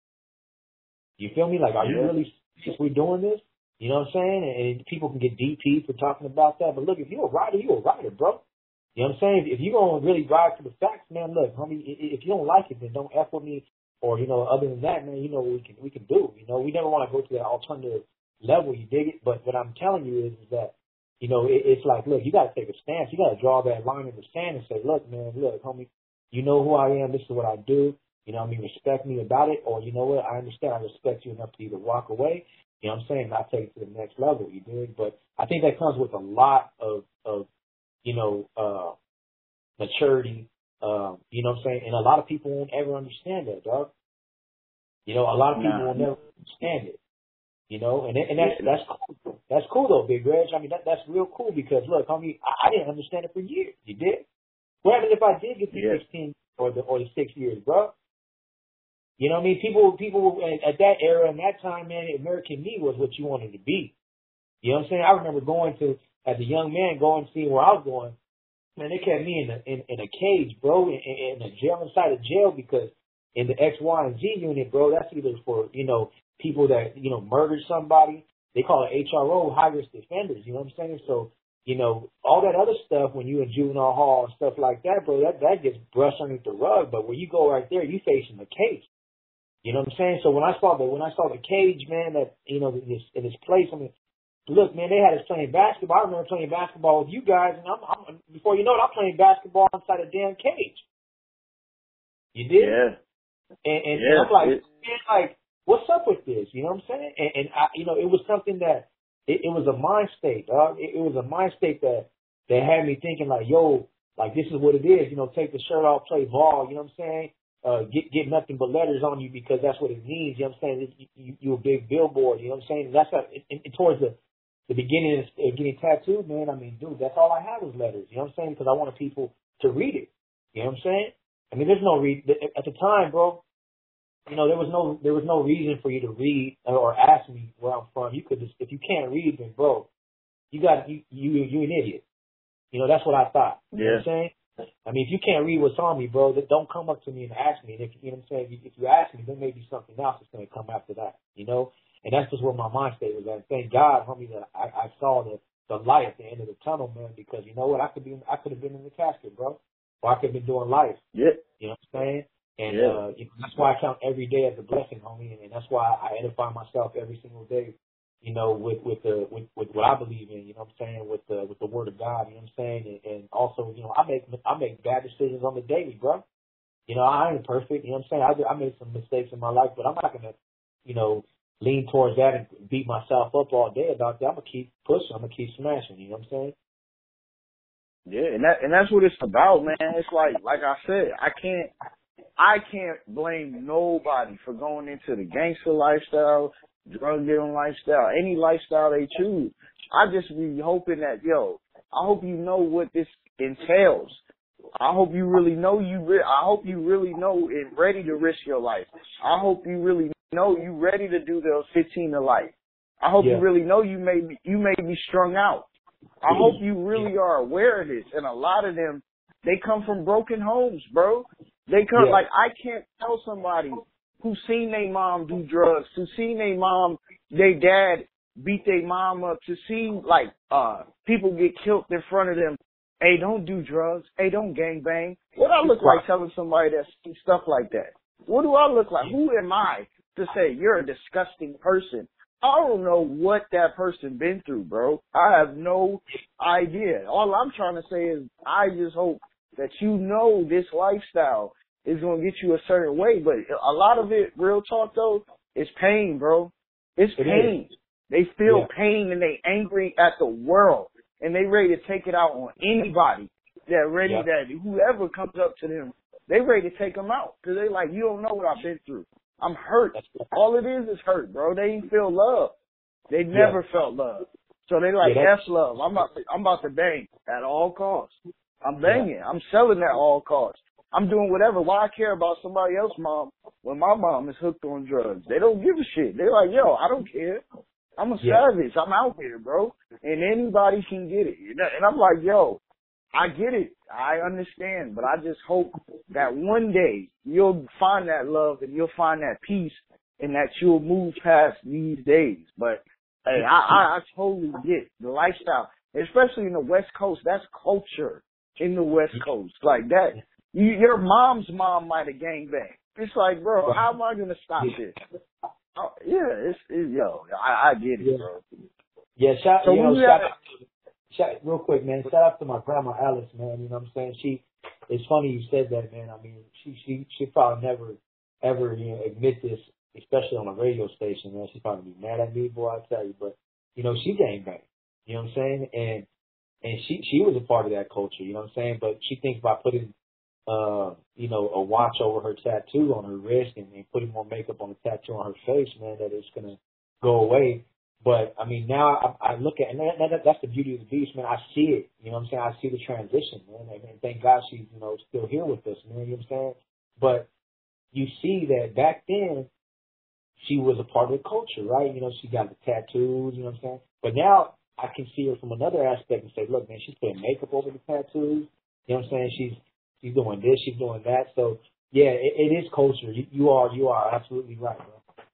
You feel me? Like, are you Yeah. really serious? We doing this? You know what I'm saying? And, and people can get D P for talking about that. But look, if you're a writer, you're a writer, bro. You know what I'm saying? If, if you're going to really ride to the facts, man, look, homie, if you don't like it, then don't F with me. Or, you know, other than that, man, you know what we can, we can do. You know, we never want to go to that alternative level, you dig it? But what I'm telling you is, is that, you know, it, it's like, look, you got to take a stance. You got to draw that line in the sand and say, look, man, look, homie, you know who I am. This is what I do. You know what I mean? Respect me about it. Or, you know what? I understand. I respect you enough to either walk away. You know what I'm saying? Not take it to the next level, you dig? But I think that comes with a lot of, of, you know, uh, maturity, um, you know what I'm saying? And a lot of people won't ever understand that, dog. You know, a lot of people Nah. will never understand it. You know, and and that's that's cool. That's cool though, Big Reg. I mean, that that's real cool because look, I mean, I, I didn't understand it for years. You did. What happened if I did get the Yeah. sixteen or the or the six years, bro? You know what I mean? People people at that era and that time, man, American me was what you wanted to be. You know what I'm saying? I remember going to as a young man going to see where I was going. Man, they kept me in a in, in a cage, bro, in, in a jail inside a jail because in the X, Y, and Z unit, bro, that's either for you know people that you know murdered somebody. They call it H R O, high risk offenders. You know what I'm saying? So you know all that other stuff when you in juvenile hall and stuff like that, bro, that that gets brushed underneath the rug. But when you go right there, you facing the case. You know what I'm saying? So when I saw the when I saw the cage, man, that you know in this in this place, I mean. Look, man, they had us playing basketball. I remember playing basketball with you guys, and I'm, I'm before you know it, I'm playing basketball inside a damn cage. You did? Yeah. And, and, Yeah. and I'm like, It, man, like, what's up with this? You know what I'm saying? And, and I, you know, it was something that it, it was a mind state, dog. It, it was a mind state that that had me thinking like, yo, like this is what it is. You know, take the shirt off, play ball. You know what I'm saying? Uh, get get nothing but letters on you because that's what it means. You know what I'm saying? You, you, you're a big billboard. You know what I'm saying? And that's how, and, and towards the The beginning of getting tattooed, man, I mean, dude, that's all I had was letters. You know what I'm saying? Because I wanted people to read it. You know what I'm saying? I mean, there's no read at the time, bro. You know, there was no there was no reason for you to read or ask me where I'm from. You could just if you can't read, then bro, you got you you you an idiot. You know, that's what I thought. You know yeah. what I'm saying? I mean, if you can't read what's on me, bro, then don't come up to me and ask me. And if you know what I'm saying, if you, if you ask me, then maybe something else is going to come after that. You know. And that's just where my mind state was at. Thank God, homie, that I, I saw the, the light at the end of the tunnel, man, because you know what? I could be, I could have been in the casket, bro. Or I could have been doing life. Yeah. You know what I'm saying? And, Yeah. uh, you know, that's why I count every day as a blessing, homie. And, and that's why I edify myself every single day, you know, with, with the, with, with what I believe in, you know what I'm saying? With the, with the word of God, you know what I'm saying? And, and also, you know, I make, I make bad decisions on the daily, bro. You know, I ain't perfect, you know what I'm saying? I, I made some mistakes in my life, but I'm not going to, you know, lean towards that and beat myself up all day about that. I'm gonna keep pushing. I'm gonna keep smashing. You know what I'm saying? Yeah, and that and that's what it's about, man. It's like like I said, I can't I can't blame nobody for going into the gangster lifestyle, drug dealing lifestyle, any lifestyle they choose. I just be hoping that yo, I hope you know what this entails. I hope you really know you. Re- I hope you really know and ready to risk your life. I hope you really know you ready to do those fifteen to life. I hope Yeah. you really know you may be, you may be strung out. I hope you really are aware of this. And a lot of them, they come from broken homes, bro. They come Yeah. like I can't tell somebody who seen their mom do drugs, who seen their mom, their dad beat their mom up, to see like uh people get killed in front of them. Hey, don't do drugs. Hey, don't gangbang. What I look like telling somebody that sees stuff like that? What do I look like? Who am I to say you're a disgusting person I don't know what that person been through, bro. I have no idea. All I'm trying to say is I just hope that you know this lifestyle is going to get you a certain way. But a lot of it, real talk though, is pain, bro. It's It pain. is. They feel Yeah. pain and they angry at the world and they ready to take it out on anybody that ready Yeah. that whoever comes up to them, they ready to take them out because they like, you don't know what I've been through. I'm hurt. That's right. All it is is hurt, bro. They ain't feel love. They Yeah. never felt love. So they like, Yeah, F love. I'm about to, I'm about to bang at all costs. I'm Yeah. banging. I'm selling at all costs. I'm doing whatever. Why I care about somebody else's mom when my mom is hooked on drugs? They don't give a shit. They're like, yo, I don't care. I'm a Yeah. savage. I'm out here, bro. And anybody can get it. You know? And I'm like, yo, I get it. I understand. But I just hope that one day you'll find that love and you'll find that peace and that you'll move past these days. But, hey, I, I, I totally get the lifestyle, especially in the West Coast. That's culture in the West Coast. Like that. You, your mom's mom might have gangbanged. It's like, bro, how am I going to stop this? Oh, yeah, it's, it's yo, I, I get it, Yeah. bro. Yeah, shout, So you know, we shout got, out, shout, real quick, man, shout out to my grandma Alice, man, you know what I'm saying? She, it's funny you said that, man. I mean, she, she, she probably never, ever, you know, admit this, especially on a radio station, man. She's probably be mad at me, boy, I tell you, but, you know, she gang bang, you know what I'm saying? And, and she, she was a part of that culture, you know what I'm saying? But she thinks by putting, uh, you know, a watch over her tattoo on her wrist and, and putting more makeup on the tattoo on her face, man, that it's going to go away. But, I mean, now I, I look at, and that, that, that's the beauty of the beast, man. I see it, you know what I'm saying? I see the transition, man. And, and thank God she's, you know, still here with us, man, you know what I'm saying? But you see that back then, she was a part of the culture, right? You know, she got the tattoos, you know what I'm saying? But now I can see her from another aspect and say, look, man, she's putting makeup over the tattoos. You know what I'm saying? She's, she's doing this, she's doing that. So, yeah, it, it is culture. You, you are, you are absolutely right, bro.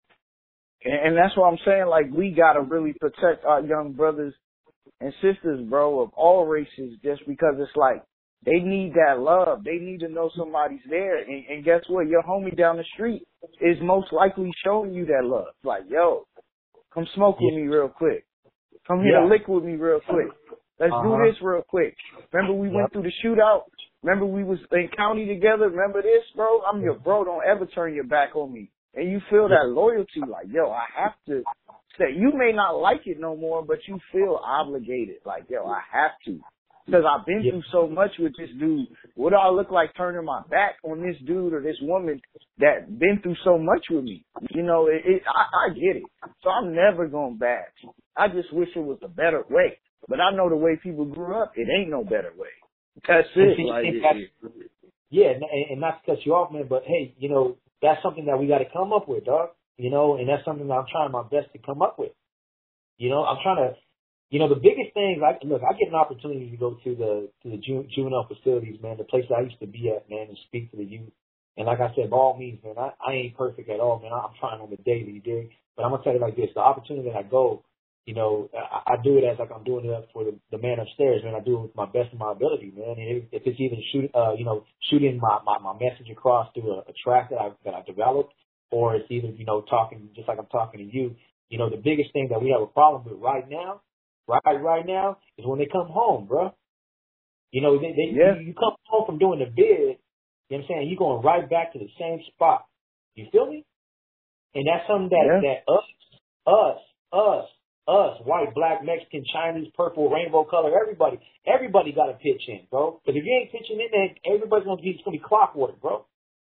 and that's what I'm saying. Like, we gotta really protect our young brothers and sisters, bro, of all races, just because it's like they need that love. They need to know somebody's there. And, and guess what? Your homie down the street is most likely showing you that love. Like, yo, come smoke with Yeah. me real quick. Come hit Yeah. a lick with me real quick. Let's Uh-huh. do this real quick. Remember we Yep. went through the shootout? Remember we was in county together? Remember this, bro? I'm your bro. Don't ever turn your back on me. And you feel that loyalty, like, yo, I have to say, you may not like it no more, but you feel obligated. Like, yo, I have to. Because I've been Yeah. through so much with this dude. What do I look like turning my back on this dude or this woman that been through so much with me? You know, it, it, I, I get it. So I'm never going back. I just wish it was a better way. But I know the way people grew up, it ain't no better way. That's it. See, Like, see, it, that's- Yeah, and, and not to cut you off, man, but hey, you know, that's something that we got to come up with, dog. You know, and that's something that I'm trying my best to come up with. You know, I'm trying to, you know, the biggest thing, like, look, I get an opportunity to go to the to the ju- juvenile facilities, man, the place I used to be at, man, and speak to the youth. And like I said, by all means, man, I, I ain't perfect at all, man. I'm trying on the daily, you dig? But I'm gonna tell you like this: the opportunity that I go, you know, I, I do it as like I'm doing it for the, the man upstairs, man. I do it with my best of my ability, man. And if, if it's even shoot, uh, you know, shooting my, my, my message across through a, a track that I that I developed, or it's either, you know, talking just like I'm talking to you. You know, the biggest thing that we have a problem with right now, right right now, is when they come home, bro. You know, they, they yeah. you, you come home from doing the bid, you know what I'm saying? You're going right back to the same spot. You feel me? And that's something that Yeah. that us, us, us. Us, white, black, Mexican, Chinese, purple, rainbow color, everybody, everybody got to pitch in, bro. Because if you ain't pitching in, then everybody's gonna be, it's gonna be clockwork, bro.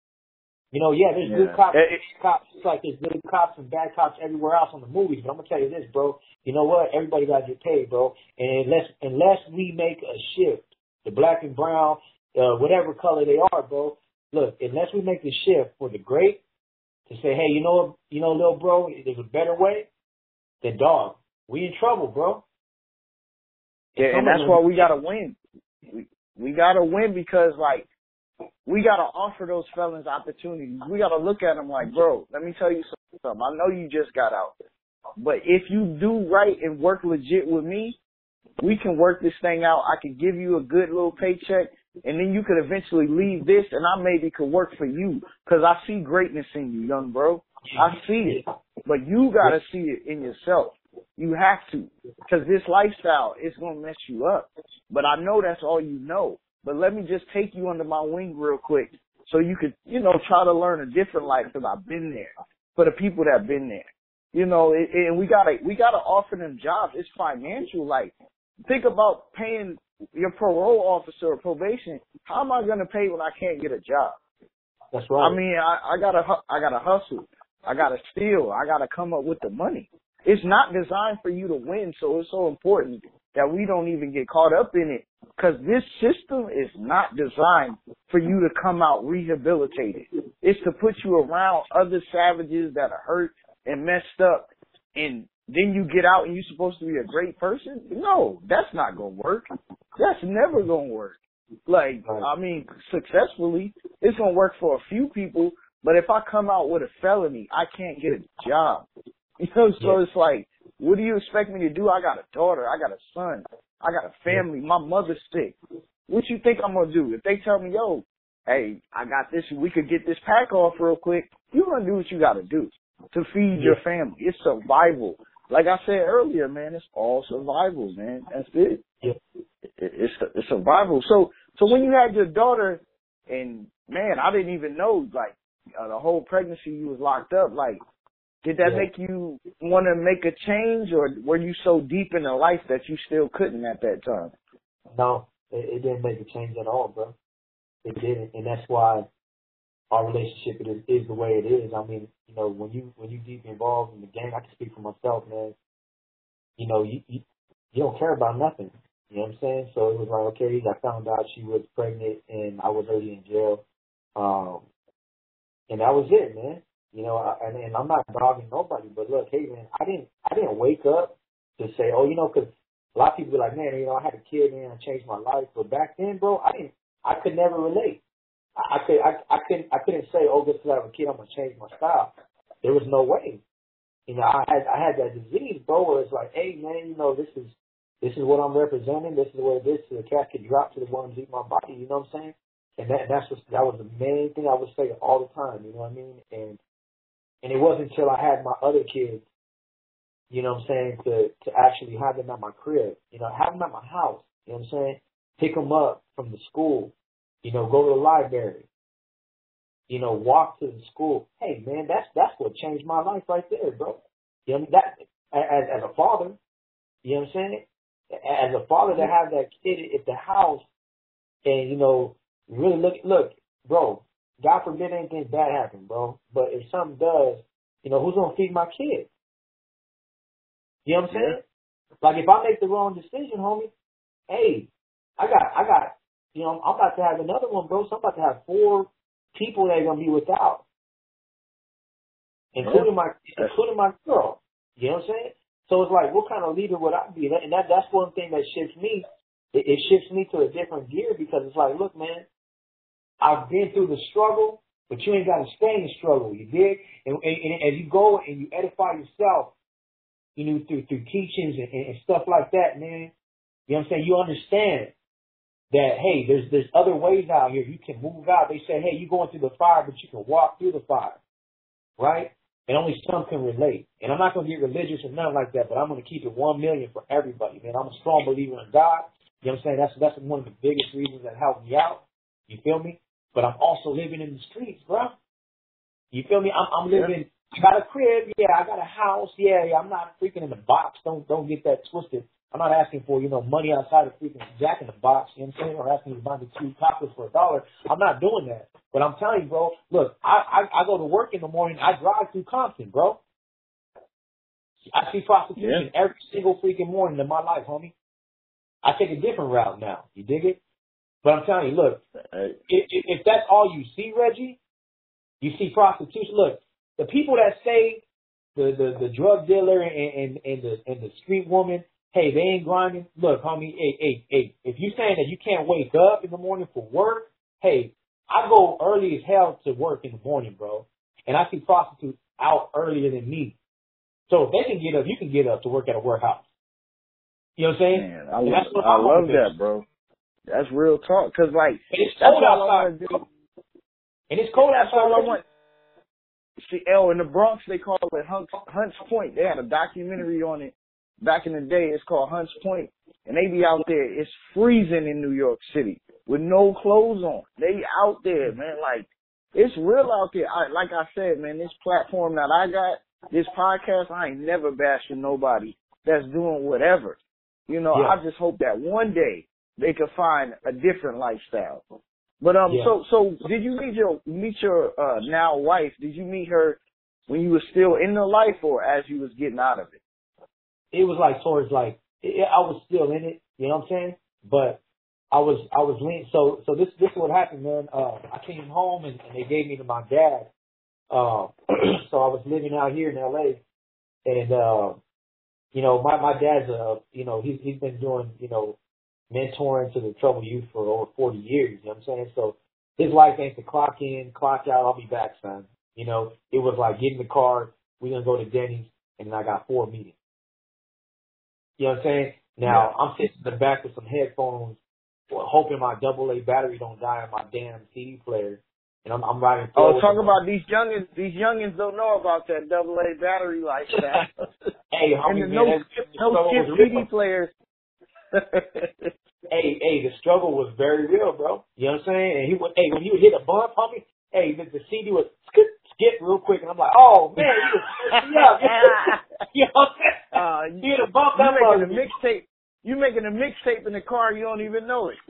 You know, yeah, there's Yeah. good cops, It- it- cops, it's like there's good cops and bad cops everywhere else on the movies. But I'm gonna tell you this, bro. You know what? Everybody got to get paid, bro. And unless unless we make a shift, the black and brown, uh, whatever color they are, bro. Look, unless we make the shift for the great to say, hey, you know, you know, little bro, there's a better way. Then dog. We in trouble, bro. Yeah, and that's why we gotta win. We we gotta win because like we gotta offer those felons opportunities. We gotta look at them like, bro, let me tell you something. I know you just got out, but if you do right and work legit with me, we can work this thing out. I can give you a good little paycheck, and then you could eventually leave this, and I maybe could work for you because I see greatness in you, young bro. I see it. but you got to see it in yourself. You have to, because this lifestyle is going to mess you up. But I know that's all you know. But let me just take you under my wing real quick so you could, you know, try to learn a different life, because I've been there for the people that have been there. You know, it, and we gotta we gotta offer them jobs. It's financial. Like, think about paying your parole officer or probation. How am I gonna pay when I can't get a job? That's right. I mean, I, I gotta I gotta hustle. I gotta steal. I gotta come up with the money. It's not designed for you to win, so it's so important that we don't even get caught up in it, because this system is not designed for you to come out rehabilitated. It's to put you around other savages that are hurt and messed up, and then you get out and you're supposed to be a great person? No, that's not going to work. That's never going to work. Like, I mean, successfully, it's going to work for a few people, but if I come out with a felony, I can't get a job. You know, so it's like, what do you expect me to do? I got a daughter. I got a son. I got a family. My mother's sick. What you think I'm going to do? If they tell me, yo, hey, I got this, we could get this pack off real quick, you're going to do what you got to do to feed your family. It's survival. Like I said earlier, man, it's all survival, man. That's it. It it's, it's survival. So, so when you had your daughter, and man, I didn't even know, like, uh, the whole pregnancy you was locked up, like, did that yeah. make you want to make a change, or were you so deep in the life that you still couldn't at that time? No, it, it didn't make a change at all, bro. It didn't, and that's why our relationship is, is the way it is. I mean, you know, when you when you deep involved in the game, I can speak for myself, man. You know, you you, you don't care about nothing. You know what I'm saying? So it was like, okay, I found out she was pregnant, and I was already in jail, um, and that was it, man. You know, I, and, and I'm not dogging nobody, but look, hey, man, I didn't I didn't wake up to say, oh, you know, because a lot of people be like, man, you know, I had a kid, man, I changed my life. But back then, bro, I didn't, I could never relate. I, I could, I, I couldn't, I couldn't say, oh, just because I have a kid, I'm gonna change my style. There was no way. You know, I had, I had that disease, bro, where it's like, hey, man, you know, this is, this is what I'm representing. This is what it is. So the cat could drop to the worms eat my body. You know what I'm saying? And that, that's what, that was the main thing I would say all the time. You know what I mean? And and it wasn't until I had my other kids, you know what I'm saying, to to actually have them at my crib, you know, have them at my house. You know what I'm saying? Pick them up from the school, you know, go to the library, you know, walk to the school. Hey, man, that's that's what changed my life right there, bro. You know, that as as a father, you know what I'm saying? As a father to have that kid at the house, and you know, really look look, bro. God forbid anything bad happen, bro. But if something does, you know, who's gonna feed my kid? You know what I'm saying? Yeah. Like if I make the wrong decision, homie, hey, I got, I got, you know, I'm about to have another one, bro. So I'm about to have four people that are gonna be without, including yeah. my, including my girl. You know what I'm saying? So it's like, what kind of leader would I be? And that, that's one thing that shifts me. It, it shifts me to a different gear, because it's like, look, man. I've been through the struggle, but you ain't got to stay in the struggle, you dig? And, and, and as you go and you edify yourself, you know, through through teachings and, and stuff like that, man, you know what I'm saying? You understand that, hey, there's there's other ways out here. You can move out. They say, hey, you're going through the fire, but you can walk through the fire, right? And only some can relate. And I'm not going to get religious or nothing like that, but I'm going to keep it one million for everybody, man. I'm a strong believer in God. You know what I'm saying? That's that's one of the biggest reasons that helped me out. You feel me? But I'm also living in the streets, bro. You feel me? I'm, I'm living. I got a crib, yeah. I got a house, yeah. yeah. I'm not freaking in the box. Don't don't get that twisted. I'm not asking for, you know, money outside of freaking Jack in the Box. You know what I'm saying? Or asking you to buy me two tacos for a dollar. I'm not doing that. But I'm telling you, bro. Look, I, I I go to work in the morning. I drive through Compton, bro. I see prostitution yeah. every single freaking morning in my life, homie. I take a different route now. You dig it? But I'm telling you, look, if, if that's all you see, Reggie, you see prostitution. Look, the people that say the, the, the drug dealer and, and, and the and the street woman, hey, they ain't grinding. Look, homie, hey, hey, hey, if you're saying that you can't wake up in the morning for work, hey, I go early as hell to work in the morning, bro. And I see prostitutes out earlier than me. So if they can get up, you can get up to work at a warehouse. You know what I'm saying? Man, I, love, I love that, bro. That's real talk, cause like and it's cold outside, bro. And it's cold outside. I want. see, oh, in the Bronx, they call it Hunts, Hunts Point. They had a documentary on it back in the day. It's called Hunts Point. And they be out there. It's freezing in New York City with no clothes on. They out there, man. Like, it's real out there. I, like I said, man, this platform that I got, this podcast, I ain't never bashing nobody that's doing whatever. You know, yeah. I just hope that one day they could find a different lifestyle. But um, yeah. so so did you meet your meet your uh, now wife? Did you meet her when you were still in the life, or as you was getting out of it? It was like towards like it, I was still in it. You know what I'm saying? But I was I was lean. So so this this is what happened, man. Uh, I came home and, and they gave me to my dad. Uh, so I was living out here in L A, and uh, you know my my dad's uh you know he's he's been doing you know. mentoring to the troubled youth for over forty years, you know what I'm saying? So his life ain't to clock in, clock out, I'll be back, son. You know, it was like get in the car, we're going to go to Denny's, and then I got four meetings. You know what I'm saying? Now, yeah. I'm sitting in the back with some headphones, hoping my double A battery don't die on my damn C D player, and I'm, I'm riding through. Oh, talk about these youngins. These youngins don't know about that double A battery lifestyle. Hey, homie, and the man, no, no skip C D players. hey, hey, the struggle was very real, bro. You know what I'm saying? And he would, hey, when he would hit a bump, homie, hey, the, the C D would skip, skip real quick, and I'm like, oh man, he was me up. You know what I'm saying? Uh, you hit a bump, you making a mixtape. You making a mixtape in the car, you don't even know it.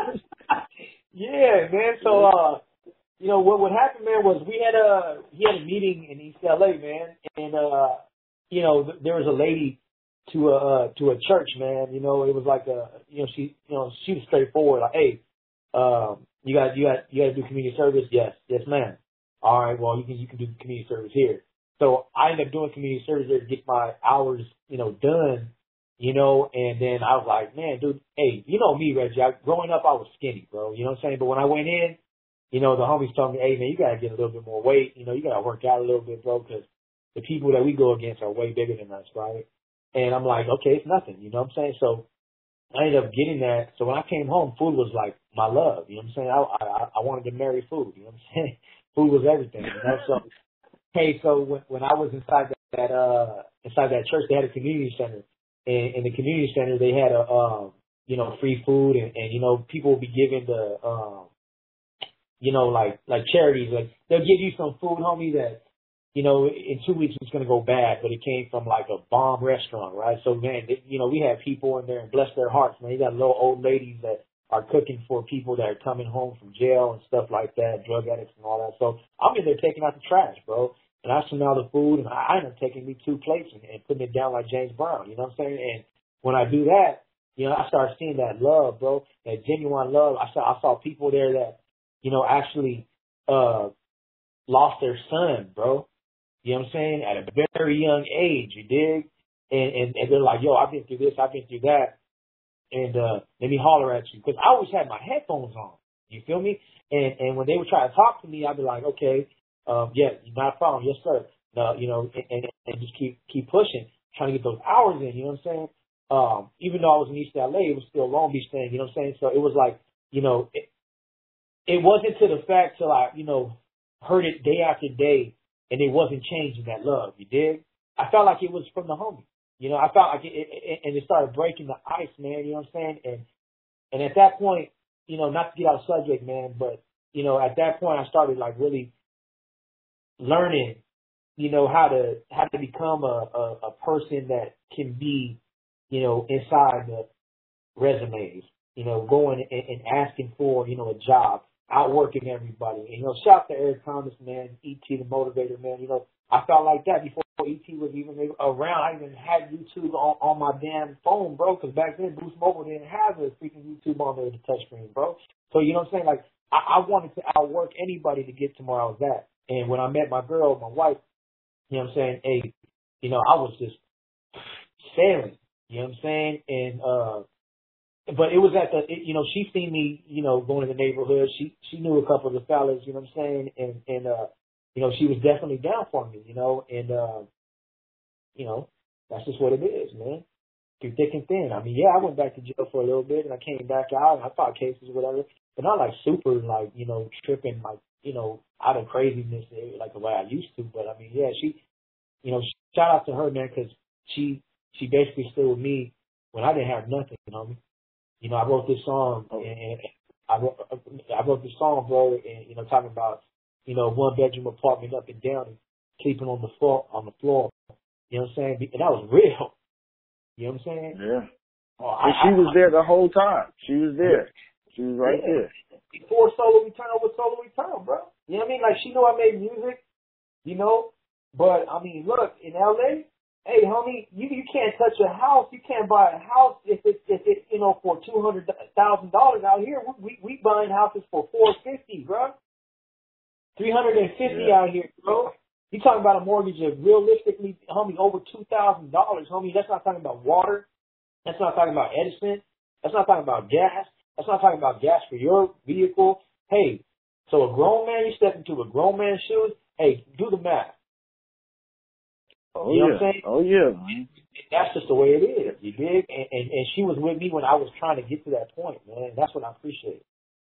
Yeah, man. So, uh, you know what? What happened, man, was we had a he had a meeting in East L A, man, and uh, you know, th- there was a lady. to a uh, to a church, man. You know, it was like a you know she you know she was straightforward, like, hey, um, you got you got you got to do community service, yes, yes, ma'am. All right, well you can you can do community service here. So I ended up doing community service there to get my hours, you know, done, you know, and then I was like, man, dude, hey, you know me, Reggie. I, growing up, I was skinny, bro. You know what I'm saying? But when I went in, you know, the homies told me, hey, man, you gotta get a little bit more weight. You know, you gotta work out a little bit, bro, because the people that we go against are way bigger than us, right? And I'm like, okay, it's nothing, you know what I'm saying? So I ended up getting that. So when I came home, food was like my love, you know what I'm saying? I I, I wanted to marry food, you know what I'm saying? Food was everything, you know? So, hey, so when, when I was inside that, that, uh, inside that church, they had a community center. And in the community center, they had a, um, you know, free food and, and, you know, people would be given the, um, you know, like, like charities. Like, they'll give you some food, homie, that, you know, in two weeks it's going to go bad, but it came from like a bomb restaurant, right? So, man, it, you know, we have people in there and bless their hearts, man. You got little old ladies that are cooking for people that are coming home from jail and stuff like that, drug addicts and all that. So I'm in there taking out the trash, bro. And I smell the food, and I, I end up taking me two plates and, and putting it down like James Brown, you know what I'm saying? And when I do that, you know, I start seeing that love, bro, that genuine love. I saw, I saw people there that, you know, actually uh lost their son, bro. You know what I'm saying? At a very young age, you dig? And, and, and they're like, yo, I've been through this, I've been through that. And, uh, let me holler at you. Cause I always had my headphones on. You feel me? And, and when they would try to talk to me, I'd be like, okay, um, yeah, not a problem. Yes, sir. No, you know, and, and, and just keep, keep pushing, trying to get those hours in. You know what I'm saying? Um, even though I was in East L A, it was still a Long Beach thing. You know what I'm saying? So it was like, you know, it, it wasn't to the fact till I, you know, heard it day after day. And it wasn't changing that love, you dig? I felt like it was from the homie. You know, I felt like it, it, it, and it started breaking the ice, man, you know what I'm saying? And, and at that point, you know, not to get off subject, man, but, you know, at that point I started like really learning, you know, how to, how to become a, a, a person that can be, you know, inside the resumes, you know, going and, and asking for, you know, a job. Outworking everybody. And, you know, shout out to Eric Thomas, man, E T the Motivator, man. You know, I felt like that before E T was even around. I even had YouTube on, on my damn phone, bro, because back then Boost Mobile didn't have a freaking YouTube on there with the touchscreen, bro. So, you know what I'm saying? Like, I, I wanted to outwork anybody to get to where I was at. And when I met my girl, my wife, you know what I'm saying? Hey, you know, I was just sailing, you know what I'm saying? And, uh, But it was at the, it, you know, she seen me, you know, going in the neighborhood. She she knew a couple of the fellas, you know what I'm saying? And, and uh, you know, she was definitely down for me, you know? And, uh, you know, that's just what it is, man. Through thick and thin. I mean, yeah, I went back to jail for a little bit and I came back out and I fought cases or whatever. But not like super, like, you know, tripping, like you know, out of craziness like the way I used to. But I mean, yeah, she, you know, shout out to her, man, because she she basically stood with me when I didn't have nothing. You know, you know, I wrote this song and, and I wrote I wrote this song, bro, and you know, talking about you know one bedroom apartment up in Downey, sleeping on the floor on the floor. You know what I'm saying? And that was real. You know what I'm saying? Yeah. Oh, and I, she I, was there the whole time. She was there. She was right yeah. there. Before Solo Return was Solo Return, bro. You know what I mean? Like, she knew I made music, you know? But, I mean, look, in L A, hey, homie, you you can't touch a house. You can't buy a house if it's, if it, you know, for two hundred thousand dollars out here. We, we we buying houses for four hundred fifty thousand dollars, bro. three hundred fifty Yeah. out here, bro. You talking about a mortgage of realistically, homie, over two thousand dollars, homie. That's not talking about water. That's not talking about Edison. That's not talking about gas. That's not talking about gas for your vehicle. Hey, so a grown man, you step into a grown man's shoes. Hey, do the math. Oh you know yeah. what I'm saying? Oh yeah, man. That's just the way it is. You dig? And, and and she was with me when I was trying to get to that point, man. That's what I appreciate.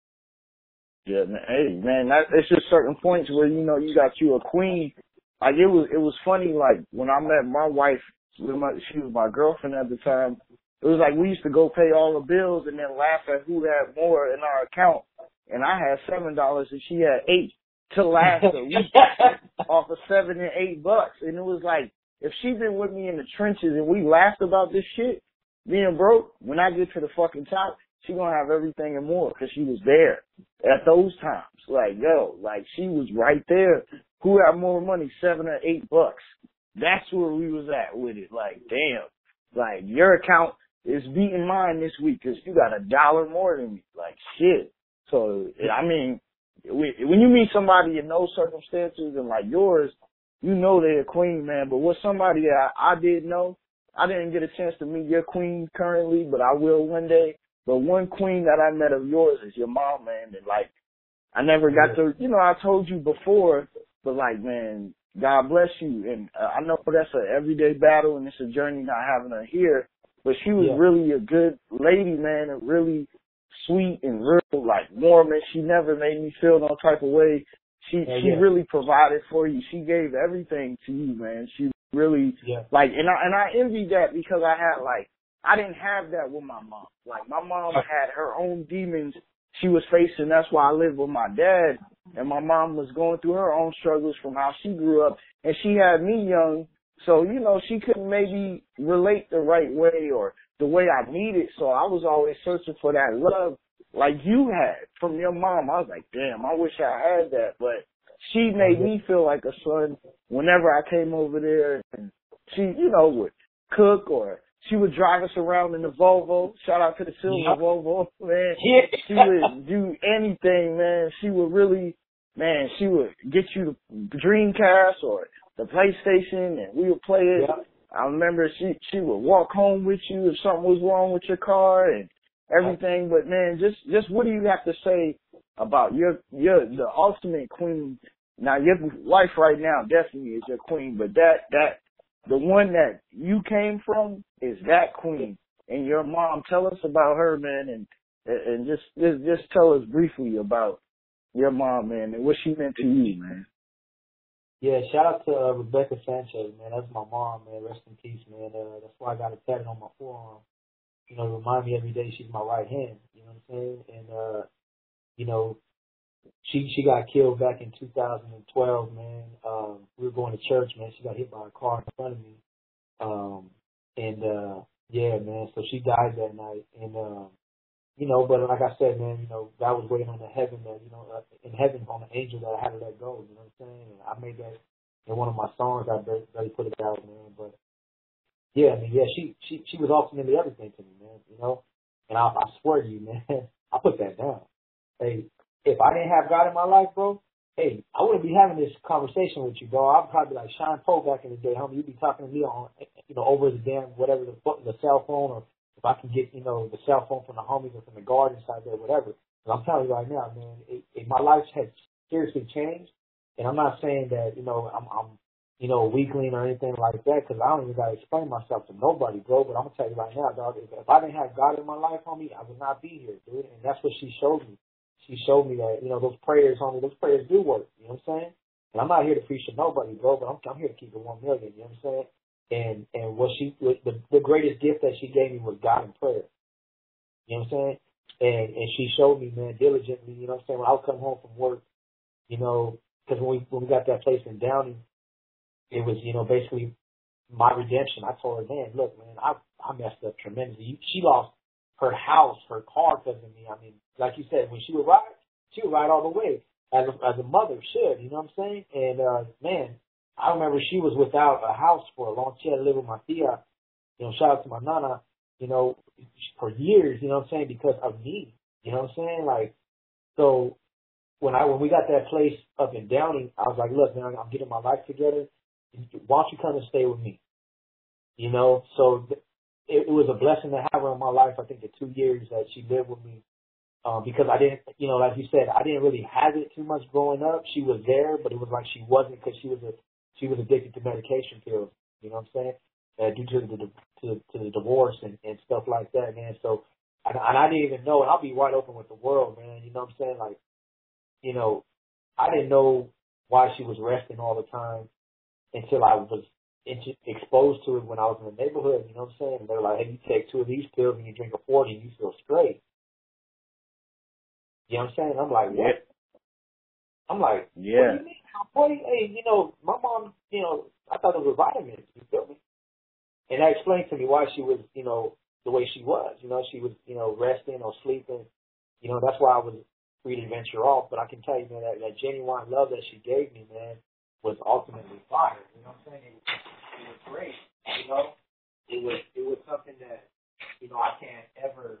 Yeah, man. Hey, man, that, it's just certain points where you know you got you a queen. Like it was, it was funny. Like when I met my wife, with my, she was my girlfriend at the time. It was like we used to go pay all the bills and then laugh at who had more in our account. And I had seven dollars and she had eight to last a week off of seven and eight bucks. And it was like, if she'd been with me in the trenches and we laughed about this shit, being broke, when I get to the fucking top, she gonna have everything and more because she was there at those times. Like, yo, like she was right there. Who had more money, seven or eight bucks? That's where we was at with it. Like, damn, like your account is beating mine this week because you got a dollar more than me. Like, shit. So, I mean, when you meet somebody in those circumstances and like yours, you know they're a queen, man. But with somebody that I, I did know, I didn't get a chance to meet your queen currently, but I will one day. But one queen that I met of yours is your mom, man. And like, I never got to, you know, I told you before, but like, man, God bless you. And uh, I know that's an everyday battle and it's a journey not having her here. But she was Yeah. really a good lady, man, and really sweet and real, like warm. And she never made me feel no type of way. She Yeah, she yeah. really provided for you. She gave everything to you, man. She really Yeah. like, and I and I envy that because I had like I didn't have that with my mom. Like my mom had her own demons she was facing. That's why I lived with my dad, and my mom was going through her own struggles from how she grew up, and she had me young. So, you know, she couldn't maybe relate the right way or the way I needed. So I was always searching for that love like you had from your mom. I was like, damn, I wish I had that. But she made me feel like a son whenever I came over there. And she, you know, would cook or she would drive us around in the Volvo. Shout out to the silver Yep. Volvo, man. Yeah. She would do anything, man. She would really, man, she would get you the Dreamcast or the PlayStation, and we would play it. Yep. I remember she she would walk home with you if something was wrong with your car and everything. But man, just just what do you have to say about your your the ultimate queen? Now your wife right now definitely is your queen, but that that the one that you came from is that queen. And your mom, tell us about her, man, and and just just just tell us briefly about your mom, man, and what she meant to you, man. Yeah, shout out to uh, Rebecca Sanchez, man. That's my mom, man. Rest in peace, man. Uh, that's why I got it tatted on my forearm. You know, remind me every day she's my right hand. You know what I'm saying? And uh, you know, she she got killed back in two thousand twelve, man. Um, we were going to church, man. She got hit by a car in front of me. Um, and uh, yeah, man. So she died that night, and um, you know, but like I said, man, you know, God was waiting on the heaven that, you know, uh, in heaven on the angel that I had to let go, you know what I'm saying? And I made that in one of my songs. I barely, barely put it out, man. But yeah, I mean, yeah, she, she, she was ultimately everything to me, man, you know? And I, I swear to you, man, I put that down. Hey, if I didn't have God in my life, bro, hey, I wouldn't be having this conversation with you, bro. I'd probably be like Sean Poe back in the day, homie. You'd be talking to me on, you know, over the damn, whatever, the, the cell phone, or if I can get, you know, the cell phone from the homies or from the guard inside there, whatever. But I'm telling you right now, man, it, it, my life has seriously changed. And I'm not saying that, you know, I'm, I'm you know, a weakling or anything like that, because I don't even got to explain myself to nobody, bro. But I'm going to tell you right now, dog, if, if I didn't have God in my life, homie, I would not be here, dude. And that's what she showed me. she showed me that, you know, those prayers, homie, those prayers do work. You know what I'm saying? And I'm not here to preach to nobody, bro, but I'm, I'm here to keep it one million. You know what I'm saying? And and what she, the the greatest gift that she gave me was God and prayer. You know what I'm saying? And and she showed me, man, diligently. You know what I'm saying? When I would come home from work, you know, because when we when we got that place in Downey, it was, you know, basically my redemption. I told her, man, look, man, I I messed up tremendously. She lost her house, her car because of me. I mean, like you said, when she would ride, she would ride all the way as a, as a mother should. You know what I'm saying? And uh, man, I remember she was without a house for a long. She had to live with my tia. You know, shout out to my nana. You know, for years. You know what I'm saying? Because of me. You know what I'm saying? Like, so when I when we got that place up in Downey, I was like, look, man, I'm getting my life together. Why don't you come and stay with me? You know, so th- it, it was a blessing to have her in my life. I think the two years that she lived with me, um, because I didn't, you know, like you said, I didn't really have it too much growing up. She was there, but it was like she wasn't because she was a she was addicted to medication pills. You know what I'm saying? Uh, due to the to, to the divorce and, and stuff like that, man. So, and, and I didn't even know. And I'll be wide open with the world, man. You know what I'm saying? Like, you know, I didn't know why she was resting all the time until I was int- exposed to it when I was in the neighborhood. You know what I'm saying? And they're like, hey, you take two of these pills and you drink a forty and you feel straight. You know what I'm saying? I'm like, what? Yeah. I'm like, Yeah. what do you mean? Boy, hey, you know, my mom, you know, I thought it was vitamins. You feel me? And that explained to me why she was, you know, the way she was. You know, she was, you know, resting or sleeping. You know, that's why I was free to venture off. But I can tell you, man, that, that genuine love that she gave me, man, was ultimately fire. You know what I'm saying? It, it was great. You know, it was it was something that, you know, I can't ever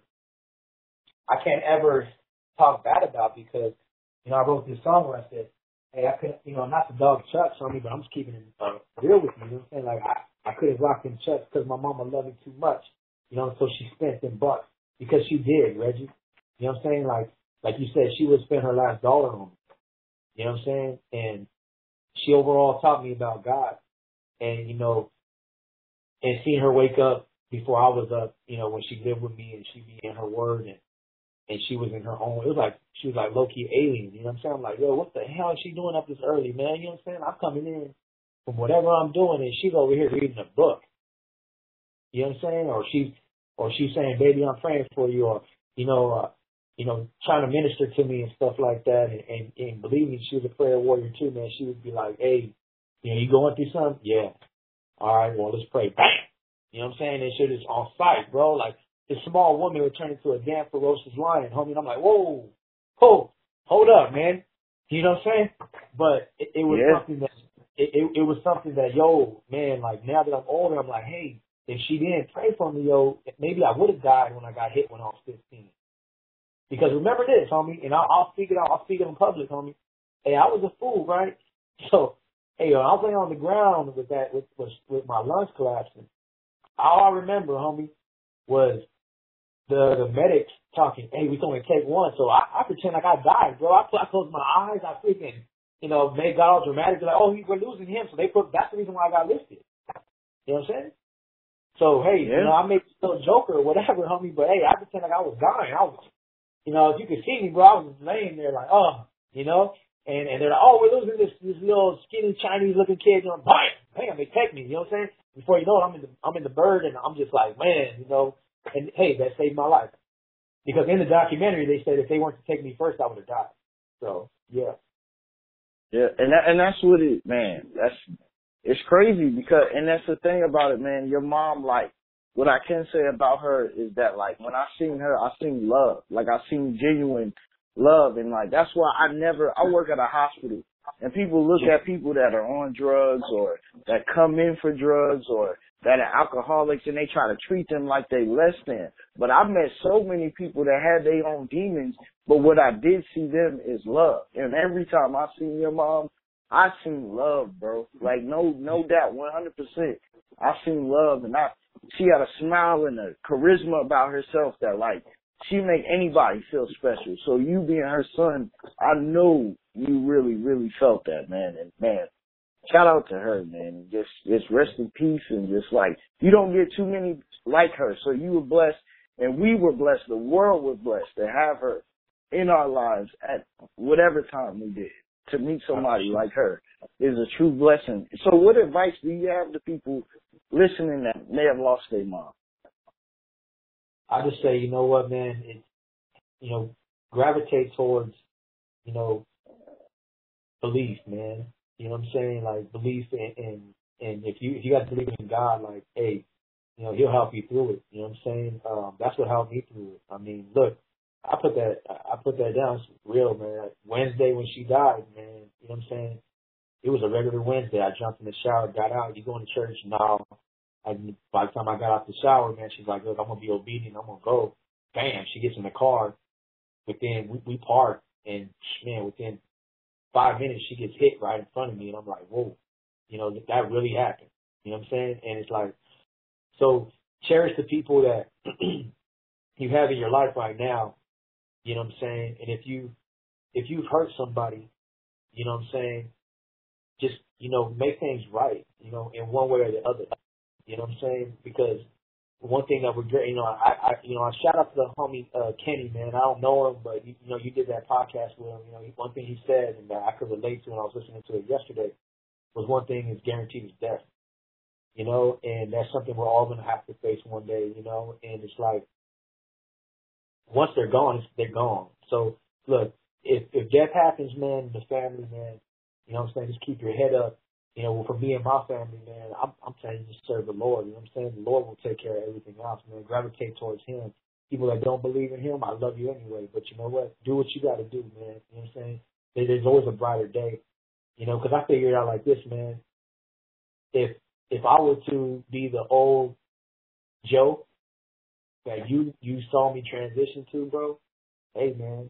I can't ever talk bad about because, you know, I wrote this song where I said, hey, I could, you know, not the dog Chucks on me, but I'm just keeping it uh, real with you. You know what I'm saying? Like, I, I could have rocked in Chucks because my mama loved me too much. You know, so she spent them bucks because she did, Reggie. You know what I'm saying? Like, like you said, she would spend her last dollar on me. You know what I'm saying? And she overall taught me about God. And, you know, and seeing her wake up before I was up, you know, when she lived with me and she be in her word and, and she was in her own, it was like, she was like low-key alien, you know what I'm saying? I'm like, yo, what the hell is she doing up this early, man? You know what I'm saying? I'm coming in from whatever I'm doing and she's over here reading a book. You know what I'm saying? Or she's, or she's saying, baby, I'm praying for you, or, you know, uh, you know, trying to minister to me and stuff like that. And, and, and believe me, she was a prayer warrior too, man. She would be like, hey, you know, you going through something? Yeah. All right, well, let's pray. Bam! You know what I'm saying? And shit is on sight, bro. Like, this small woman would turn into a damn ferocious lion, homie. And I'm like, whoa, whoa, hold up, man. You know what I'm saying? But it, it was Yeah. something that, it, it, it was something that, yo, man, like, now that I'm older, I'm like, hey, if she didn't pray for me, yo, maybe I would have died when I got hit when I was fifteen. Because remember this, homie, and I'll, I'll speak it out, I'll speak it in public, homie. Hey, I was a fool, right? So, hey, yo, I was laying on the ground with that, with, with, with my lungs collapsing. All I remember, homie, was the the medics talking, hey, we can only take one. So I, I pretend like I died, bro. I, I closed my eyes. I freaking, you know, made God all dramatic. Like, oh, we're losing him. So they put, that's the reason why I got listed. You know what I'm saying? So, hey, Yeah. you know, I made still a joker or whatever, homie, but hey, I pretend like I was dying. I was, you know, if you could see me, bro, I was laying there like, oh, you know, and, and they're like, oh, we're losing this, this little skinny Chinese looking kid. You know, bam, bam, they take me. You know what I'm saying? Before you know it, I'm in the, I'm in the bird and I'm just like, man, you know, and hey, that saved my life. Because in the documentary, they said if they weren't to take me first, I would have died. So, yeah. Yeah, and that, and that's what it, man, that's, it's crazy because, and that's the thing about it, man, your mom, like, what I can say about her is that, like, when I seen her, I seen love. Like, I seen genuine love, and, like, that's why I never, I work at a hospital, and people look at people that are on drugs or that come in for drugs or that are alcoholics, and they try to treat them like they less than. But I've met so many people that had their own demons, but what I did see them is love. And every time I seen your mom, I seen love, bro. Like, no no doubt, one hundred percent. I seen love, and I she had a smile and a charisma about herself that, like, she make anybody feel special. So you being her son, I know you really, really felt that, man. And, man, shout out to her, man. Just, just rest in peace, and just, like, you don't get too many like her. So you were blessed, and we were blessed. The world was blessed to have her. in our lives at whatever time we did. To meet somebody like her is a true blessing. So what advice do you have to people listening that may have lost their mom? I just say, you know what, man, it, you know, gravitate towards, you know, belief, man. You know what I'm saying? Like belief in, in and if you if you guys believe in God, like, hey, you know, he'll help you through it. You know what I'm saying? Um, that's what helped me through it. I mean, look, I put that I put that down. It's real, man. Like Wednesday when she died, man, you know what I'm saying? It was a regular Wednesday. I jumped in the shower, got out. You going to church? No. I, by the time I got out the shower, man, she's like, look, I'm gonna be obedient. I'm gonna go. Bam! She gets in the car. Within we, we parked, and man, within five minutes she gets hit right in front of me, and I'm like, whoa, you know, that really happened. You know what I'm saying? And it's like, so cherish the people that you have in your life right now. You know what I'm saying? And if you if you've hurt somebody, you know what I'm saying, just, you know, make things right, you know, in one way or the other. You know what I'm saying? Because one thing that we're great, you know, I, I, you know, I shout out to the homie uh, Kenny, man. I don't know him, but you, you know, you did that podcast with him. You know, one thing he said, and that I could relate to, and I was listening to it yesterday, was one thing is guaranteed is death. You know, and that's something we're all gonna have to face one day. You know, and it's like once they're gone, it's, they're gone. So look, if if death happens, man, the family, man, you know what I'm saying, just keep your head up. You know, for me and my family, man, I'm, I'm telling you, just serve the Lord. You know what I'm saying? The Lord will take care of everything else, man. Gravitate towards Him. People that don't believe in Him, I love you anyway. But you know what? Do what you got to do, man. You know what I'm saying? There, there's always a brighter day. You know, because I figured out like this, man. If if I were to be the old Joe that you you saw me transition to, bro, hey, man,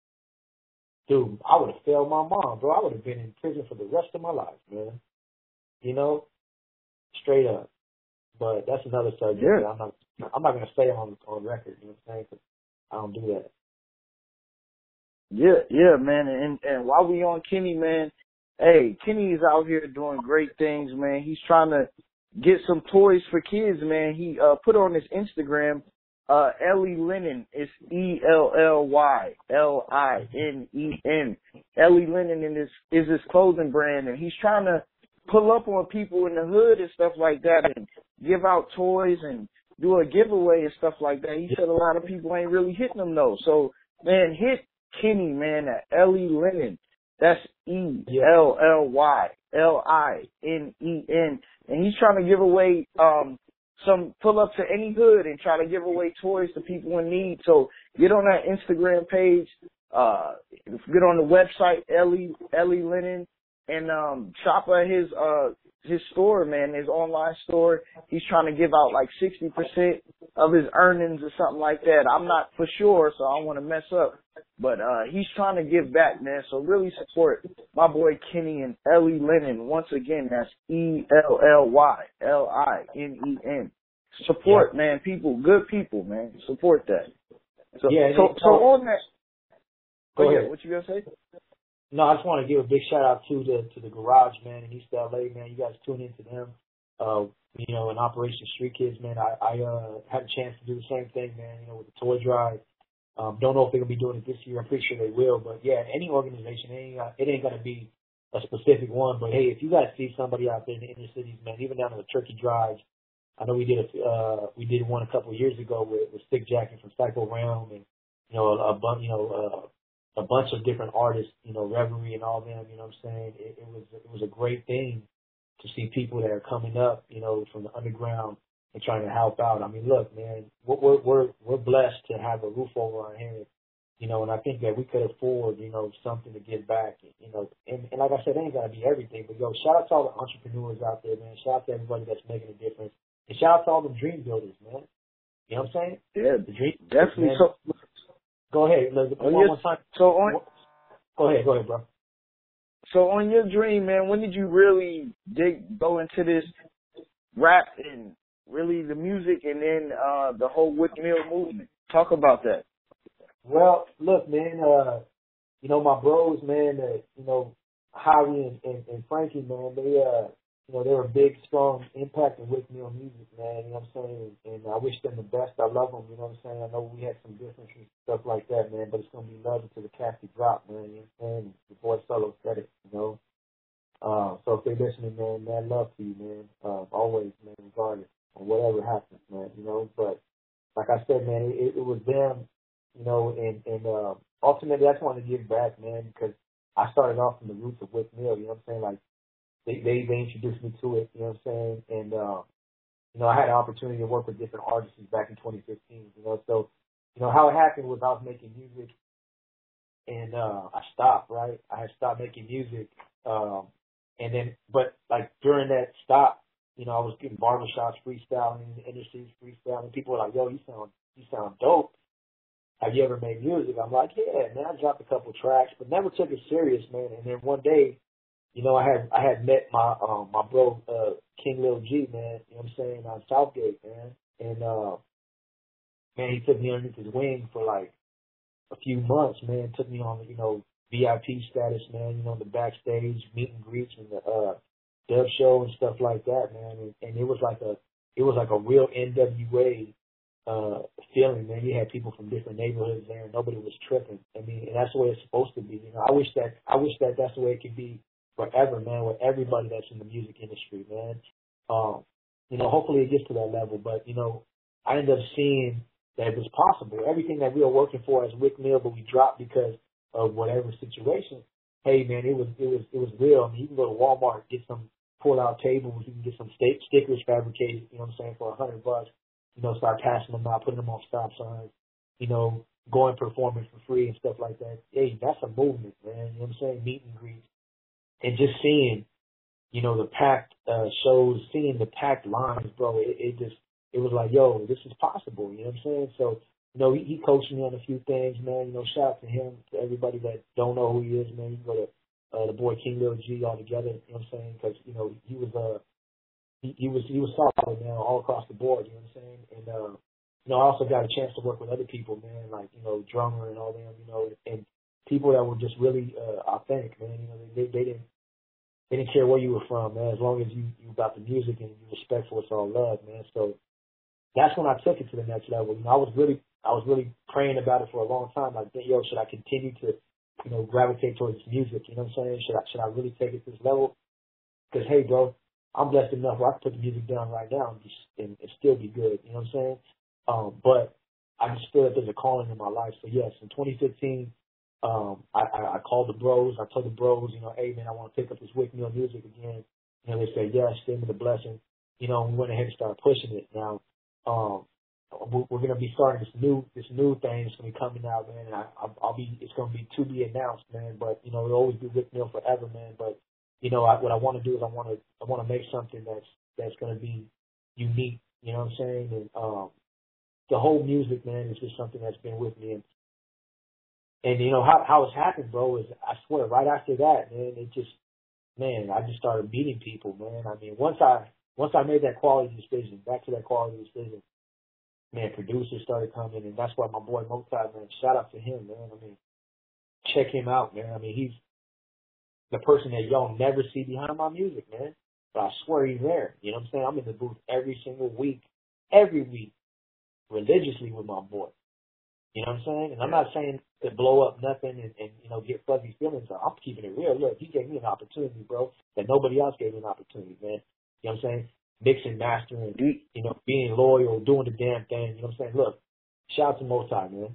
dude, I would have failed my mom, bro. I would have been in prison for the rest of my life, man. You know, straight up. But that's another subject. Yeah. That I'm not. I'm not gonna say on on record. You know what I'm saying? 'Cause I don't do that. Yeah, yeah, man. And and while we on Kenny, man, hey, Kenny is out here doing great things, man. He's trying to get some toys for kids, man. He uh put on his Instagram, uh Ellie Linen. It's E L L Y L I N E N. Ellie Linen in his is his clothing brand, and he's trying to pull up on people in the hood and stuff like that and give out toys and do a giveaway and stuff like that. He said a lot of people ain't really hitting them though. So man, hit Kenny, man, at Ellie Linen. That's E L L Y L I N E N. And he's trying to give away um some pull up to any hood and try to give away toys to people in need. So get on that Instagram page, uh get on the website, Ellie Ellie Linen, and um shop at his uh his store, man, his online store. He's trying to give out like sixty percent of his earnings or something like that. I'm not for sure, so I don't want to mess up. But uh he's trying to give back, man. So really support my boy Kenny and Ellie Linen. Once again, that's E L L Y L I N E N. Support, yeah. man, people, good people, man. Support that. So, yeah, so, so on that. Go oh, ahead. Yeah, what you gonna say? No, I just want to give a big shout out to the to the Garage, man, in East L A, man. You guys tune into them. Uh, you know, in Operation Street Kids, man. I, I uh had a chance to do the same thing, man. You know, with the toy drive. Um, don't know if they're gonna be doing it this year. I'm pretty sure they will. But yeah, any organization, it ain't, uh, it ain't gonna be a specific one. But hey, if you guys see somebody out there in the inner cities, man, even down to the turkey drives. I know we did a uh we did one a couple of years ago with, with Stick Jacket from Psycho Realm, and you know a, a bunch you know uh, a bunch of different artists, you know Reverie and all them. You know what I'm saying? It, it was it was a great thing to see people that are coming up, you know, from the underground and trying to help out. I mean, look, man, we're we're we're blessed to have a roof over our head, you know, and I think that we could afford, you know, something to give back, you know, and, and like I said, it ain't gotta be everything, but yo, shout out to all the entrepreneurs out there, man. Shout out to everybody that's making a difference, and shout out to all the dream builders, man. You know what I'm saying? Yeah, the dream definitely. Man. So, go ahead, let's on one your, more time. So on. Go ahead, go ahead, bro. So on your dream, man, when did you really dig go into this rap and really the music and then uh the whole Wick Mill movement? Talk about that. Well, look, man, uh, you know, my bros, man, uh, you know, Harry and, and, and Frankie, man, they uh you know, they're a big, strong impact in Wick Mill music, man. You know what I'm saying? And, and I wish them the best. I love them. You know what I'm saying? I know we had some differences and stuff like that, man. But it's gonna be love until the casket drop, man. You know what I'm saying? The boy Solo said it, you know. Uh, so if they're listening, man, man, love to you, man. Uh, always, man, regardless of whatever happens, man. You know, but like I said, man, it, it was them, you know, and and uh, ultimately I just wanted to give back, man, because I started off from the roots of Wick Mill. You know what I'm saying? Like they they, they introduced me to it. You know what I'm saying? And uh, you know, I had an opportunity to work with different artists back in twenty fifteen. You know, so you know how it happened was I was making music, and uh, I stopped. Right, I had stopped making music. Um, And then, but like during that stop, you know, I was getting barbershops, freestyling, in the industries, freestyling. People were like, "Yo, you sound, you sound dope. Have you ever made music?" I'm like, "Yeah, man. I dropped a couple tracks, but never took it serious, man." And then one day, you know, I had, I had met my, um, my bro, uh, King Lil G, man. You know what I'm saying, on Southgate, man. And uh, man, he took me underneath his wing for like a few months, man. Took me on, you know, V I P status, man, you know, the backstage meet and greets and the uh dub show and stuff like that, man. And, and it was like a it was like a real N W A uh feeling, man. You had people from different neighborhoods there and nobody was tripping. I mean, and that's the way it's supposed to be. You know, I wish that I wish that that's the way it could be forever, man, with everybody that's in the music industry, man. Um, you know, hopefully it gets to that level, but you know, I ended up seeing that it was possible. Everything that we were working for as Wick Mill, but we dropped because of whatever situation. Hey man, it was it was it was real. I mean, you can go to Walmart, get some pull out tables, you can get some st- stickers fabricated, you know what I'm saying, for a hundred bucks. You know, start passing them out, putting them on stop signs, you know, going performing for free and stuff like that. Hey, that's a movement, man. You know what I'm saying? Meet and greets. And just seeing, you know, the packed uh shows, seeing the packed lines, bro, it, it just it was like, yo, this is possible, you know what I'm saying? So you know, he, he coached me on a few things, man. You know, shout out to him. To everybody that don't know who he is, man, you can go to uh, the boy King Lil G all together. You know what I'm saying? Because you know he was uh he, he was he was solid, man, all across the board. You know what I'm saying? And uh, you know, I also got a chance to work with other people, man, like you know, Drummer and all them. You know, and people that were just really uh, authentic, man. You know, they, they they didn't they didn't care where you were from, man. As long as you you about the music and you respectful, it's all love, man. So that's when I took it to the next level. You know, I was really, I was really praying about it for a long time. Like, yo, should I continue to, you know, gravitate towards music? You know what I'm saying? Should I, should I really take it to this level? Because hey, bro, I'm blessed enough where I can put the music down right now and, just, and, and still be good. You know what I'm saying? Um, but I just feel that there's a calling in my life. So yes, in twenty fifteen, um, I, I, I called the bros. I told the bros, you know, hey man, I want to pick up this Wick Mill music again. You know, they said yes, send me the blessing. You know, and we went ahead and started pushing it. Now, um, we're, we're going to be starting this new this new thing. It's going to be coming out, man. And I, I'll, I'll be it's going to be to be announced, man. But you know, it'll always be Wick Mill forever, man. But you know, I, what I want to do is I want to I want to make something that's that's going to be unique. You know what I'm saying? And um, the whole music, man, is just something that's been with me. And and you know how how it's happened, bro. Is I swear, right after that, man, it just man, I just started meeting people, man. I mean, once I once I made that quality decision, back to that quality decision, man, producers started coming, and that's why my boy Moti, man, shout out to him, man. I mean, check him out, man. I mean, he's the person that y'all never see behind my music, man. But I swear he's there. You know what I'm saying? I'm in the booth every single week, every week, religiously with my boy. You know what I'm saying? And I'm not saying to blow up nothing and, and you know, get fuzzy feelings. I'm keeping it real. Look, he gave me an opportunity, bro, that nobody else gave me an opportunity, man. You know what I'm saying? Mixing, mastering, you know, being loyal, doing the damn thing. You know what I'm saying? Look, shout out to Moti, man.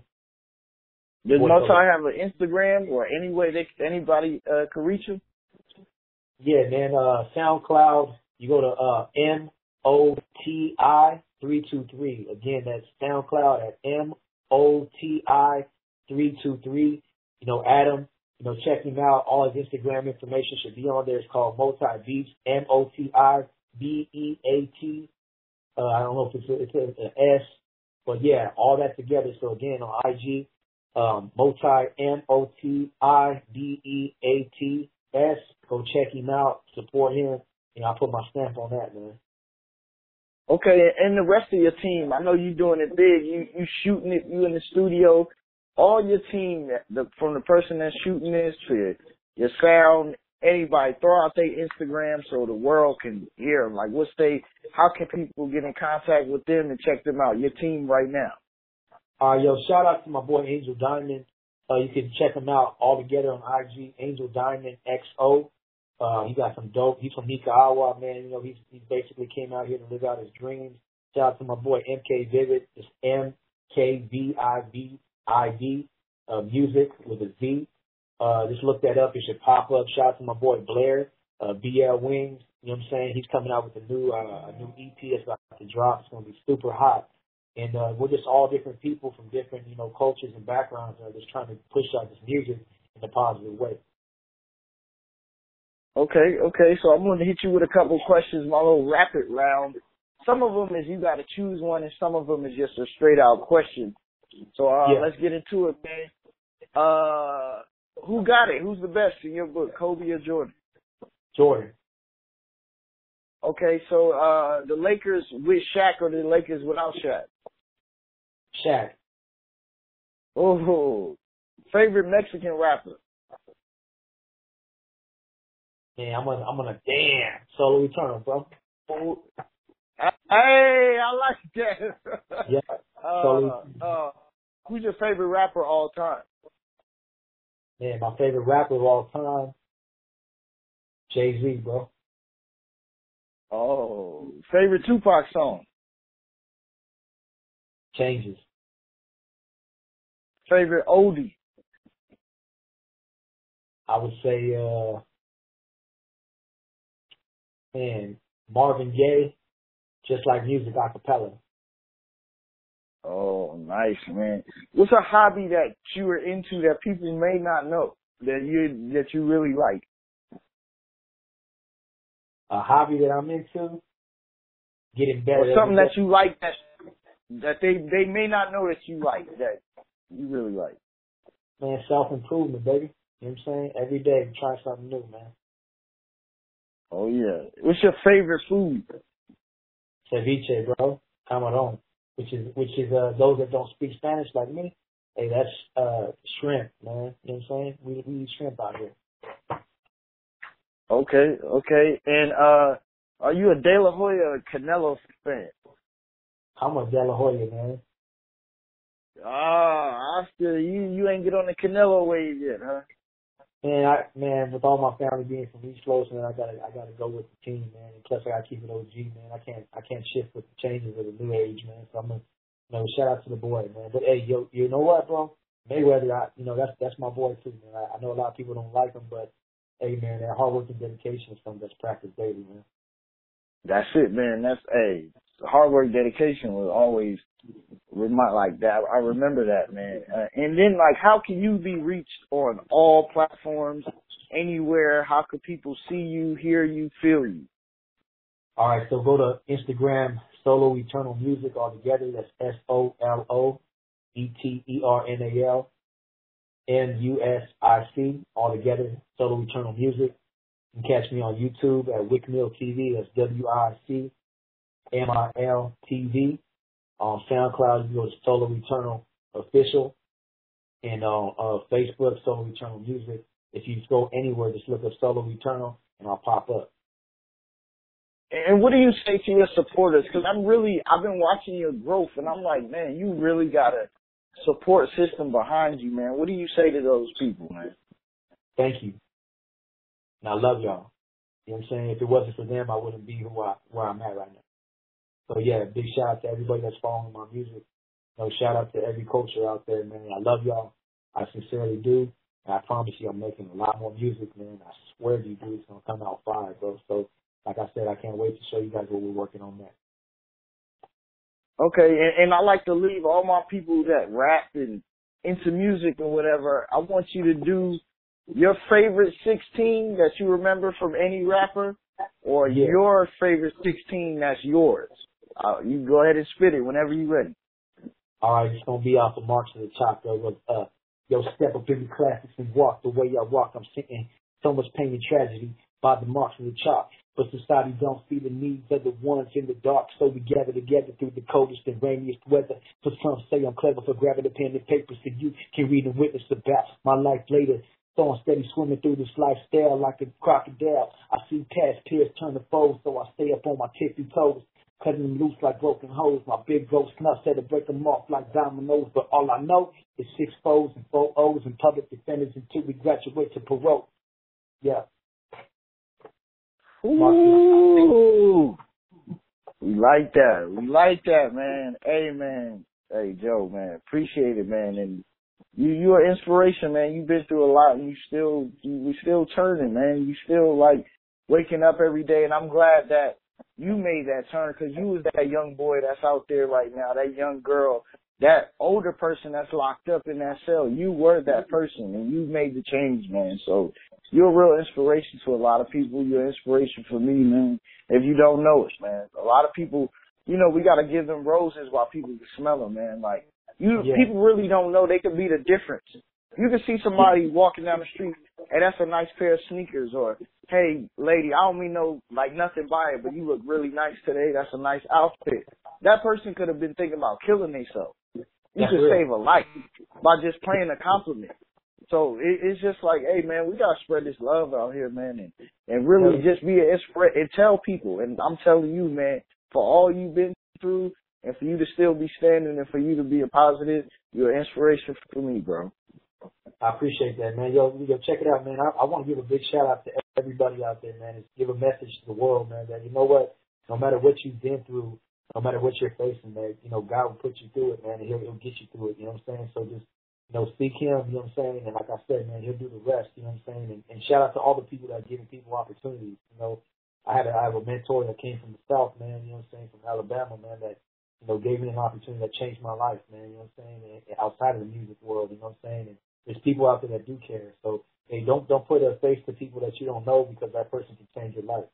Does Moti have an Instagram or any way they anybody uh, can reach him? Yeah, man. Uh, SoundCloud. You go to uh, M O T I three two three. Again, that's SoundCloud at M O T I three two three. You know, Adam. You know, check him out. All his Instagram information should be on there. It's called Moti Beats. M O T I B E A T. Uh, I don't know if it's a, it's a, an S, but yeah, all that together. So again, on I G, um, Moti, M O T I B E A T S. Go check him out, support him, and I'll put my stamp on that, man. Okay, and the rest of your team, I know you're doing it big. You you shooting it, you in the studio. All your team, the, from the person that's shooting this to your sound anybody, throw out their Instagram so the world can hear them. Like, what's they, how can people get in contact with them and check them out, your team right now? Uh, yo, shout out to my boy Angel Diamond. Uh, you can check him out all together on I G, Angel Diamond X O. Uh, he got some dope. He's from Nicaragua, man. You know, he's, he basically came out here to live out his dreams. Shout out to my boy M K Vivid. It's M K V I V I D, uh, music with a Z. Uh, just look that up. It should pop up. Shout out to my boy Blair, uh, B L Wings. You know what I'm saying? He's coming out with a new, uh, a new E P that's about to drop. It's going to be super hot. And, uh, we're just all different people from different, you know, cultures and backgrounds that are just trying to push out this music in a positive way. Okay, okay. So I'm going to hit you with a couple questions, my little rapid round. Some of them is you got to choose one, and some of them is just a straight out question. So uh, yeah. let's get into it, man. Uh, who got it? Who's the best in your book, Kobe or Jordan? Jordan. Okay, so uh, the Lakers with Shaq or the Lakers without Shaq? Shaq. Oh, favorite Mexican rapper? Yeah, I'm gonna, I'm gonna, damn, Solo Eternal, bro. Oh, hey, I like that. Yeah. Uh, uh, who's your favorite rapper of all time? Man, my favorite rapper of all time, Jay-Z, bro. Oh, favorite Tupac song? Changes. Favorite oldie? I would say, uh, man, Marvin Gaye, Just Like Music acapella. Oh, nice, man. What's a hobby that you are into that people may not know that you that you really like? A hobby that I'm into, getting better. Or something that you like that that they they may not know that you like that you really like. Man, self-improvement, baby. You know what I'm saying? Every day, try something new, man. Oh, yeah. What's your favorite food? Ceviche, bro. Camarón. Which is, which is, uh, those that don't speak Spanish like me, hey, that's, uh, shrimp, man. You know what I'm saying? We, we eat shrimp out here. Okay, okay. And, uh, are you a De La Hoya or Canelo fan? I'm a De La Hoya, man. Ah, I still, you, you ain't get on the Canelo wave yet, huh? Man, I, man, with all my family being from East Coast, man, I gotta, I gotta go with the team, man. And plus, I gotta keep it O G, man. I can't, I can't shift with the changes of the new age, man. So I'm gonna, you know, shout out to the boy, man. But hey, yo, you know what, bro? Mayweather, I, you know, that's that's my boy too, man. I, I know a lot of people don't like him, but hey, man, that hard work and dedication is something that's practiced daily, man. That's it, man. That's hey, hard work, dedication will always remind like that. I remember that, man. Uh, and then, like, how can you be reached on all platforms, anywhere? How could people see you, hear you, feel you? All right, so go to Instagram, Solo Eternal Music all together. That's S O L O E T E R N A L M U S I C all together. Solo Eternal Music. You can catch me on YouTube at Wick Mill T V. That's W I C M I L T V. On SoundCloud, you go to Solo Eternal Official. And on uh, Facebook, Solo Eternal Music. If you go anywhere, just look up Solo Eternal and I'll pop up. And what do you say to your supporters? Because I'm really, I've been watching your growth, and I'm like, man, you really got a support system behind you, man. What do you say to those people, man? Thank you. And I love y'all. You know what I'm saying? If it wasn't for them, I wouldn't be who I, where I'm at right now. So, yeah, big shout out to everybody that's following my music. You know, shout out to every culture out there, man. I love y'all. I sincerely do. And I promise you I'm making a lot more music, man. I swear to you, dude, it's going to come out fire, bro. So, like I said, I can't wait to show you guys what we're working on next. Okay, and, and I like to leave all my people that rap and into music and whatever, I want you to do your favorite sixteen that you remember from any rapper, or yeah. your favorite sixteen that's yours. Uh, you go ahead and spit it whenever you're ready. All right, it's going to be off the March of the Chopper. Uh, yo, step up in the classics and walk the way I walk. I'm sitting so much pain and tragedy by the marks of the chalk. But society don't see the needs of the ones in the dark, so we gather together through the coldest and rainiest weather. For some say I'm clever for grabbing the pen and paper so you can read and witness about my life later. So I'm steady swimming through this lifestyle like a crocodile. I see past peers turn to foes, so I stay up on my tippy toes, cutting them loose like broken hose. My big ghost snuff said to break them off like dominoes, but all I know is six foes and four O's and public defenders until we graduate to parole. Yeah. Ooh. We like that. We like that, man. Hey, man. Hey, Joe, man. Appreciate it, man. And you, you're an inspiration, man. You've been through a lot, and you still, you, we still turning, man. You still like waking up every day, and I'm glad that you made that turn because you was that young boy that's out there right now, that young girl, that older person that's locked up in that cell. You were that person, and you made the change, man. So you're a real inspiration to a lot of people. You're an inspiration for me, man. If you don't know us, man, a lot of people, you know, we got to give them roses while people can smell them, man. Like, you, yeah. People really don't know they can be the difference. You can see somebody walking down the street, and that's a nice pair of sneakers, or, hey, lady, I don't mean no, like, nothing by it, but you look really nice today. That's a nice outfit. That person could have been thinking about killing themselves. You that's could real. save a life by just paying a compliment. So it, it's just like, hey, man, we got to spread this love out here, man, and, and really just be an inspiration and tell people. And I'm telling you, man, for all you've been through and for you to still be standing and for you to be a positive, you're an inspiration for me, bro. I appreciate that, man. Yo, yo, check it out, man. I, I want to give a big shout out to everybody out there, man. And give a message to the world, man, that you know what, no matter what you've been through, no matter what you're facing, man, you know, God will put you through it, man, and he'll, he'll get you through it, you know what I'm saying? So just, you know, seek him, you know what I'm saying? And like I said, man, he'll do the rest, you know what I'm saying? And, and shout out to all the people that are giving people opportunities. You know, I had a, I have a mentor that came from the South, man, you know what I'm saying, from Alabama, man, that, you know, gave me an opportunity that changed my life, man, you know what I'm saying, and, and outside of the music world, you know what I'm saying? And there's people out there that do care. So, hey, don't don't put a face to people that you don't know because that person can change your life.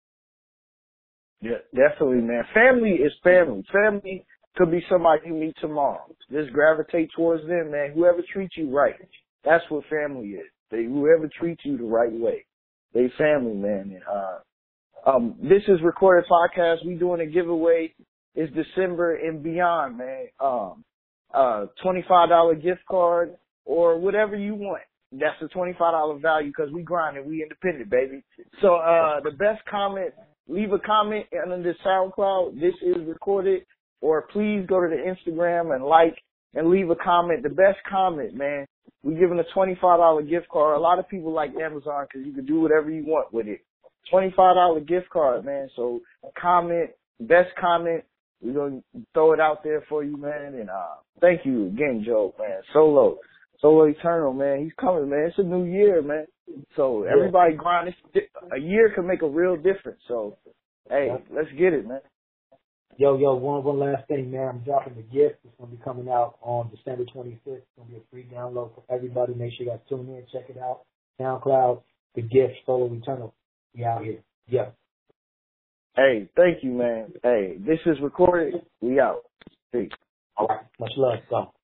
Yeah, definitely, man. Family is family. Family could be somebody you meet tomorrow. Just gravitate towards them, man. Whoever treats you right, that's what family is. They whoever treats you the right way, they family, man. And, uh, um, this is Recorded Podcast. We doing a giveaway. It's December and beyond, man. Um, uh, twenty-five dollars gift card or whatever you want. That's a twenty-five dollars value because we grinding. We independent, baby. So uh, the best comment. Leave a comment under the SoundCloud. This is Recorded. Or please go to the Instagram and like and leave a comment. The best comment, man. We're giving a twenty-five dollars gift card. A lot of people like Amazon because you can do whatever you want with it. twenty-five dollars gift card, man. So comment, best comment. We're going to throw it out there for you, man. And uh, thank you again, Joe, man. Solo. Solo Eternal, man. He's coming, man. It's a new year, man. So everybody grind. A year can make a real difference. So, hey, let's get it, man. Yo, yo, one one last thing, man. I'm dropping the gift. It's going to be coming out on December twenty-fifth. It's going to be a free download for everybody. Make sure you guys tune in, check it out. SoundCloud, The Gift, Solo Eternal. We out here. Yeah. Hey, thank you, man. Hey, this is Recorded. We out. Peace. All right. Much love. Go.